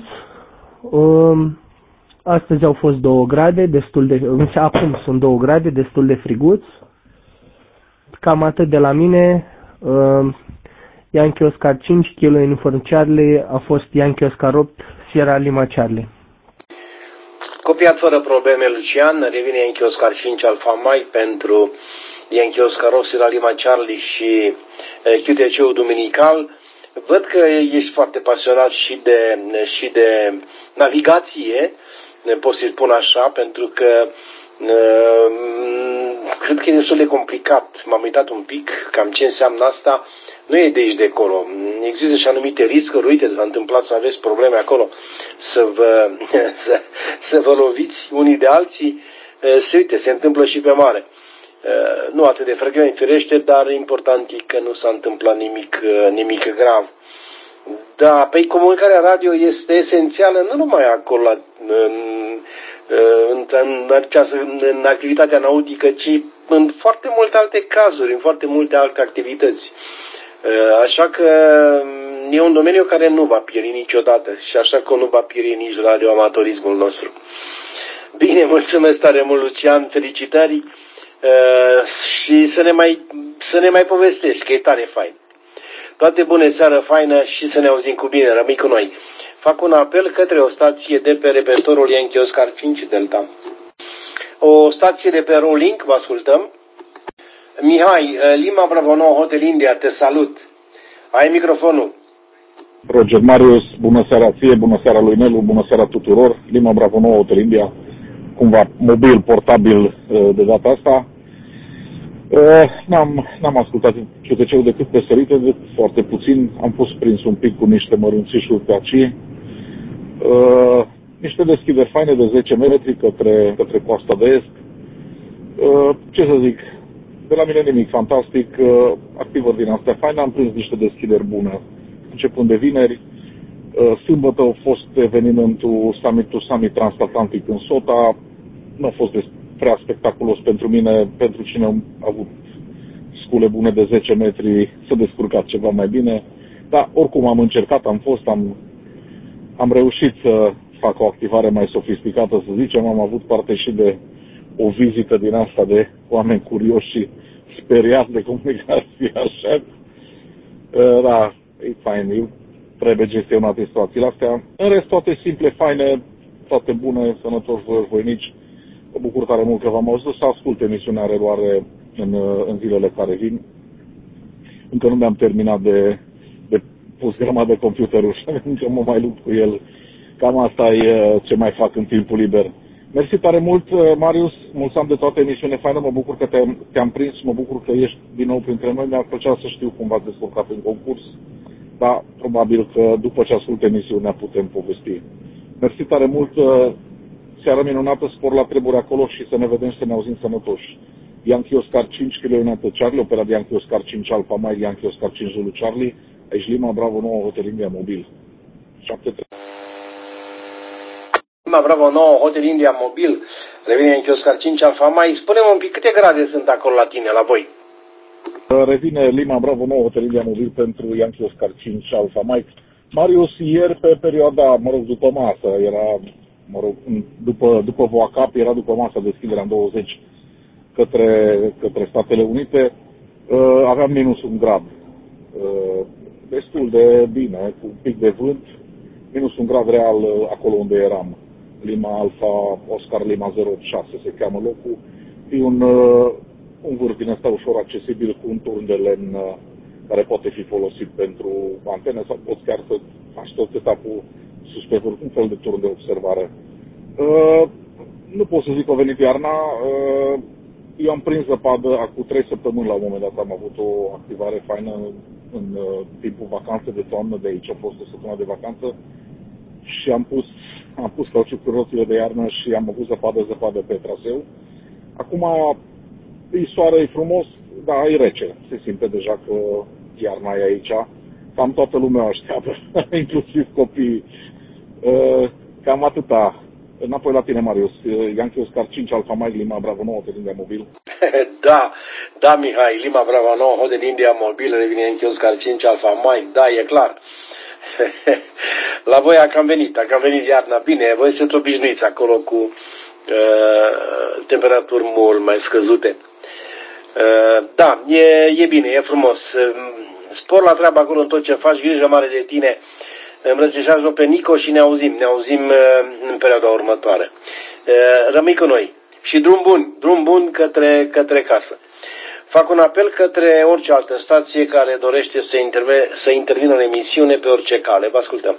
Astăzi au fost 2 grade, acum sunt 2 grade, destul de friguț. Cam atât de la mine. Yankee Oscar 5, Kilo Uniform Charlie, a fost Yankee Oscar 8, Sierra Lima Charlie. Copiat fără probleme, Lucian, revine Yankee Oscar 5 Alfa Mike pentru Yankee Oscar 8, Sierra Lima Charlie și QTC-ul duminical. Văd că ești foarte pasionat și de navigație, pot să spun așa, pentru că cred că e destul de complicat. M-am uitat un pic cam ce înseamnă asta. Nu e de aici de acolo. Există și anumite riscuri. Uite, s-a întâmplat să aveți probleme acolo, să vă loviți unii de alții. Se întâmplă și pe mare. Nu atât de frecvent, firește, dar important e că nu s-a întâmplat nimic grav. Da, pe comunicarea radio este esențială nu numai acolo în activitatea nautică, ci în foarte multe alte cazuri, în foarte multe alte activități. Așa că e un domeniu care nu va pieri niciodată și așa că nu va pieri nici radioamatorismul nostru. Bine, mulțumesc tare mult, Lucian, felicitări și să ne mai povestești, că e tare fain. Toate bune, seară faină și să ne auzim cu bine, rămâi cu noi. Fac un apel către o stație de pe repertorul Yankee Oscar 5 Delta. O stație de pe Rolling, vă ascultăm. Mihai, Lima Bravo 9 Hotel India, te salut. Ai microfonul. Roger Marius, bună seara ție, bună seara lui Nelu, bună seara tuturor. Lima Bravo 9 Hotel India, cumva mobil, portabil de data asta. N-am ascultat QTC-ul decât pe sărite, foarte puțin. Am fost prins un pic cu niște mărunțișuri pe aici. Niște deschideri faine de 10 metri către coasta de est. Ce să zic, de la mine nimic fantastic, activări din astea faine, am prins niște deschideri bune. Începând de vineri, sâmbătă a fost evenimentul Summit Transatlantic în SOTA, nu a fost prea spectaculos pentru mine, pentru cine a avut scule bune de 10 metri, s-a descurcat ceva mai bine, dar oricum am încercat, am reușit să fac o activare mai sofisticată, să zicem, am avut parte și de o vizită din asta de oameni curioși și speriați de comunicație, așa. Da, e fain, trebuie gestionate situațiile astea. În rest, toate simple, faine, toate bune, sănătoși, voinici. Mă bucur tare mult că v-am auzit, să ascult emisiunea reluare în zilele care vin. Încă nu mi-am terminat de pus grămadă de computerul și încă mă mai lupt cu el. Cam asta e ce mai fac în timpul liber. Mersi tare mult, Marius, mulți ani de toată emisiune faină, mă bucur că te-am prins, mă bucur că ești din nou printre noi, mi-ar plăcea să știu cum v-ați descurcat în concurs, dar probabil că după ce ascult emisiunea putem povesti. Mersi tare mult, seară minunată, spor la treburi acolo și să ne vedem și să ne auzim sănătoși. Yankee Oscar 5, Kilo United Charlie, opera de Yankee Oscar 5 Alfa Mike, Yankee Oscar 5 Zulu Charlie, aici Lima Bravo 9 Hotel India Mobil. 73. Lima Bravo 9 Hotel India Mobil, revine Yankee Oscar 5 Alfa Mike. Spune-mă un pic, câte grade sunt acolo la tine, la voi? Revine Lima Bravo 9 Hotel India Mobil pentru Yankee Oscar 5 Alfa Mike. Marius, ieri pe perioada, după masă, era, după VOACAP, era după masă deschiderea în 20 către Statele Unite, aveam minus 1 grad. Destul de bine, cu un pic de vânt, minus 1 grad real acolo unde eram. Lima Alfa Oscar Lima 086 se cheamă locul. E un vârf din ăsta ușor accesibil cu un turn de lemn care poate fi folosit pentru antene sau poți chiar să faci tot etapul sus pe vârf, un fel de turn de observare. Nu pot să zic că a venit iarna. Eu am prins zăpadă acum 3 săptămâni, la un moment dat am avut o activare faină în timpul vacanței de toamnă de aici. A fost o săptămână de vacanță și am pus cauciuc cu roțile de iarnă și am avut zăpadă pe traseu. Acum e soare, e frumos, dar e rece. Se simte deja că iarna e aici. Cam toată lumea așteaptă, inclusiv copiii. Cam atâta. Înapoi la tine, Marius. Yankee Oscar 5 Alfa Mike Lima Bravo 9 pe India Mobil. Da, Mihai, Lima Bravo 9 Hotel India Mobil, revine Yankee Oscar 5 Alfa Mike, da, e clar. La voi am venit iarna. Bine, voi sunteți obișnuiți acolo cu temperaturi mult mai scăzute. Da, e bine, e frumos. Spor la treabă acolo în tot ce faci, grijă mare de tine. Îmbrățișează-o pe Nico și ne auzim în perioada următoare. Rămâi cu noi și drum bun către casă. Fac un apel către orice altă stație care dorește să intervină în emisiune pe orice cale. Vă ascultăm.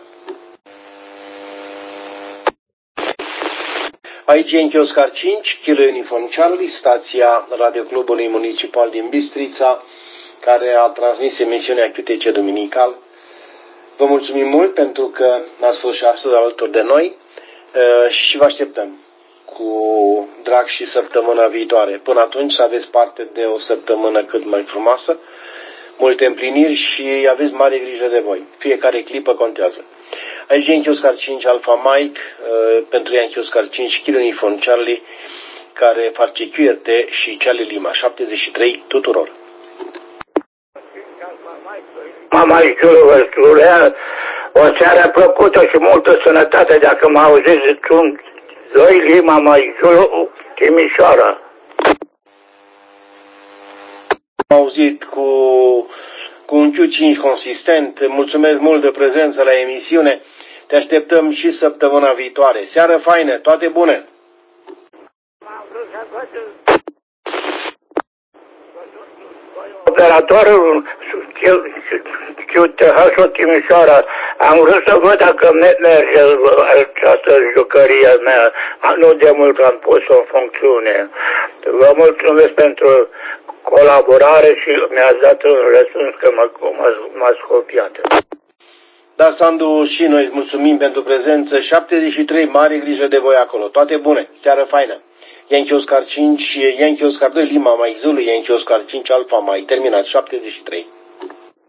Aici e Yankee Oscar 5, Kilo Uniform Charlie, stația Radioclubului Municipal din Bistrița, care a transmis emisiunea QTC Duminical. Vă mulțumim mult pentru că ați fost și astăzi alături de noi și vă așteptăm cu drag și săptămâna viitoare. Până atunci să aveți parte de o săptămână cât mai frumoasă, multe împliniri și aveți mare grijă de voi. Fiecare clipă contează. Aici Yankee Oscar 5 Alfa Mike pentru Yankee Oscar 5 Kilo Uniform Charlie, care face QRT și Charlie Lima 73 tuturor. Mama Iisulea, o seară plăcută și multă sănătate, dacă mă auziți, sunt 2 Lima Maiculu, Timișoara. Am auzit cu un Q5 consistent. Mulțumesc mult de prezență la emisiune. Te așteptăm și săptămâna viitoare. Seară faină, toate bune! Operatorul QTH Timișoara, am vrut să văd dacă merge această jucărie mea. Nu de mult am pus-o în funcțiune. Vă mulțumesc pentru colaborare și mi-ați dat un răspuns că m-ați copiat. Da, Sandu, și noi îți mulțumim pentru prezență. 73, mare grijă de voi acolo. Toate bune, seară faină. Yankee Oscar 5, Yankee Oscar 2, Lima Mike Zulu, Yankee Oscar 5 Alfa Mike, terminat 73.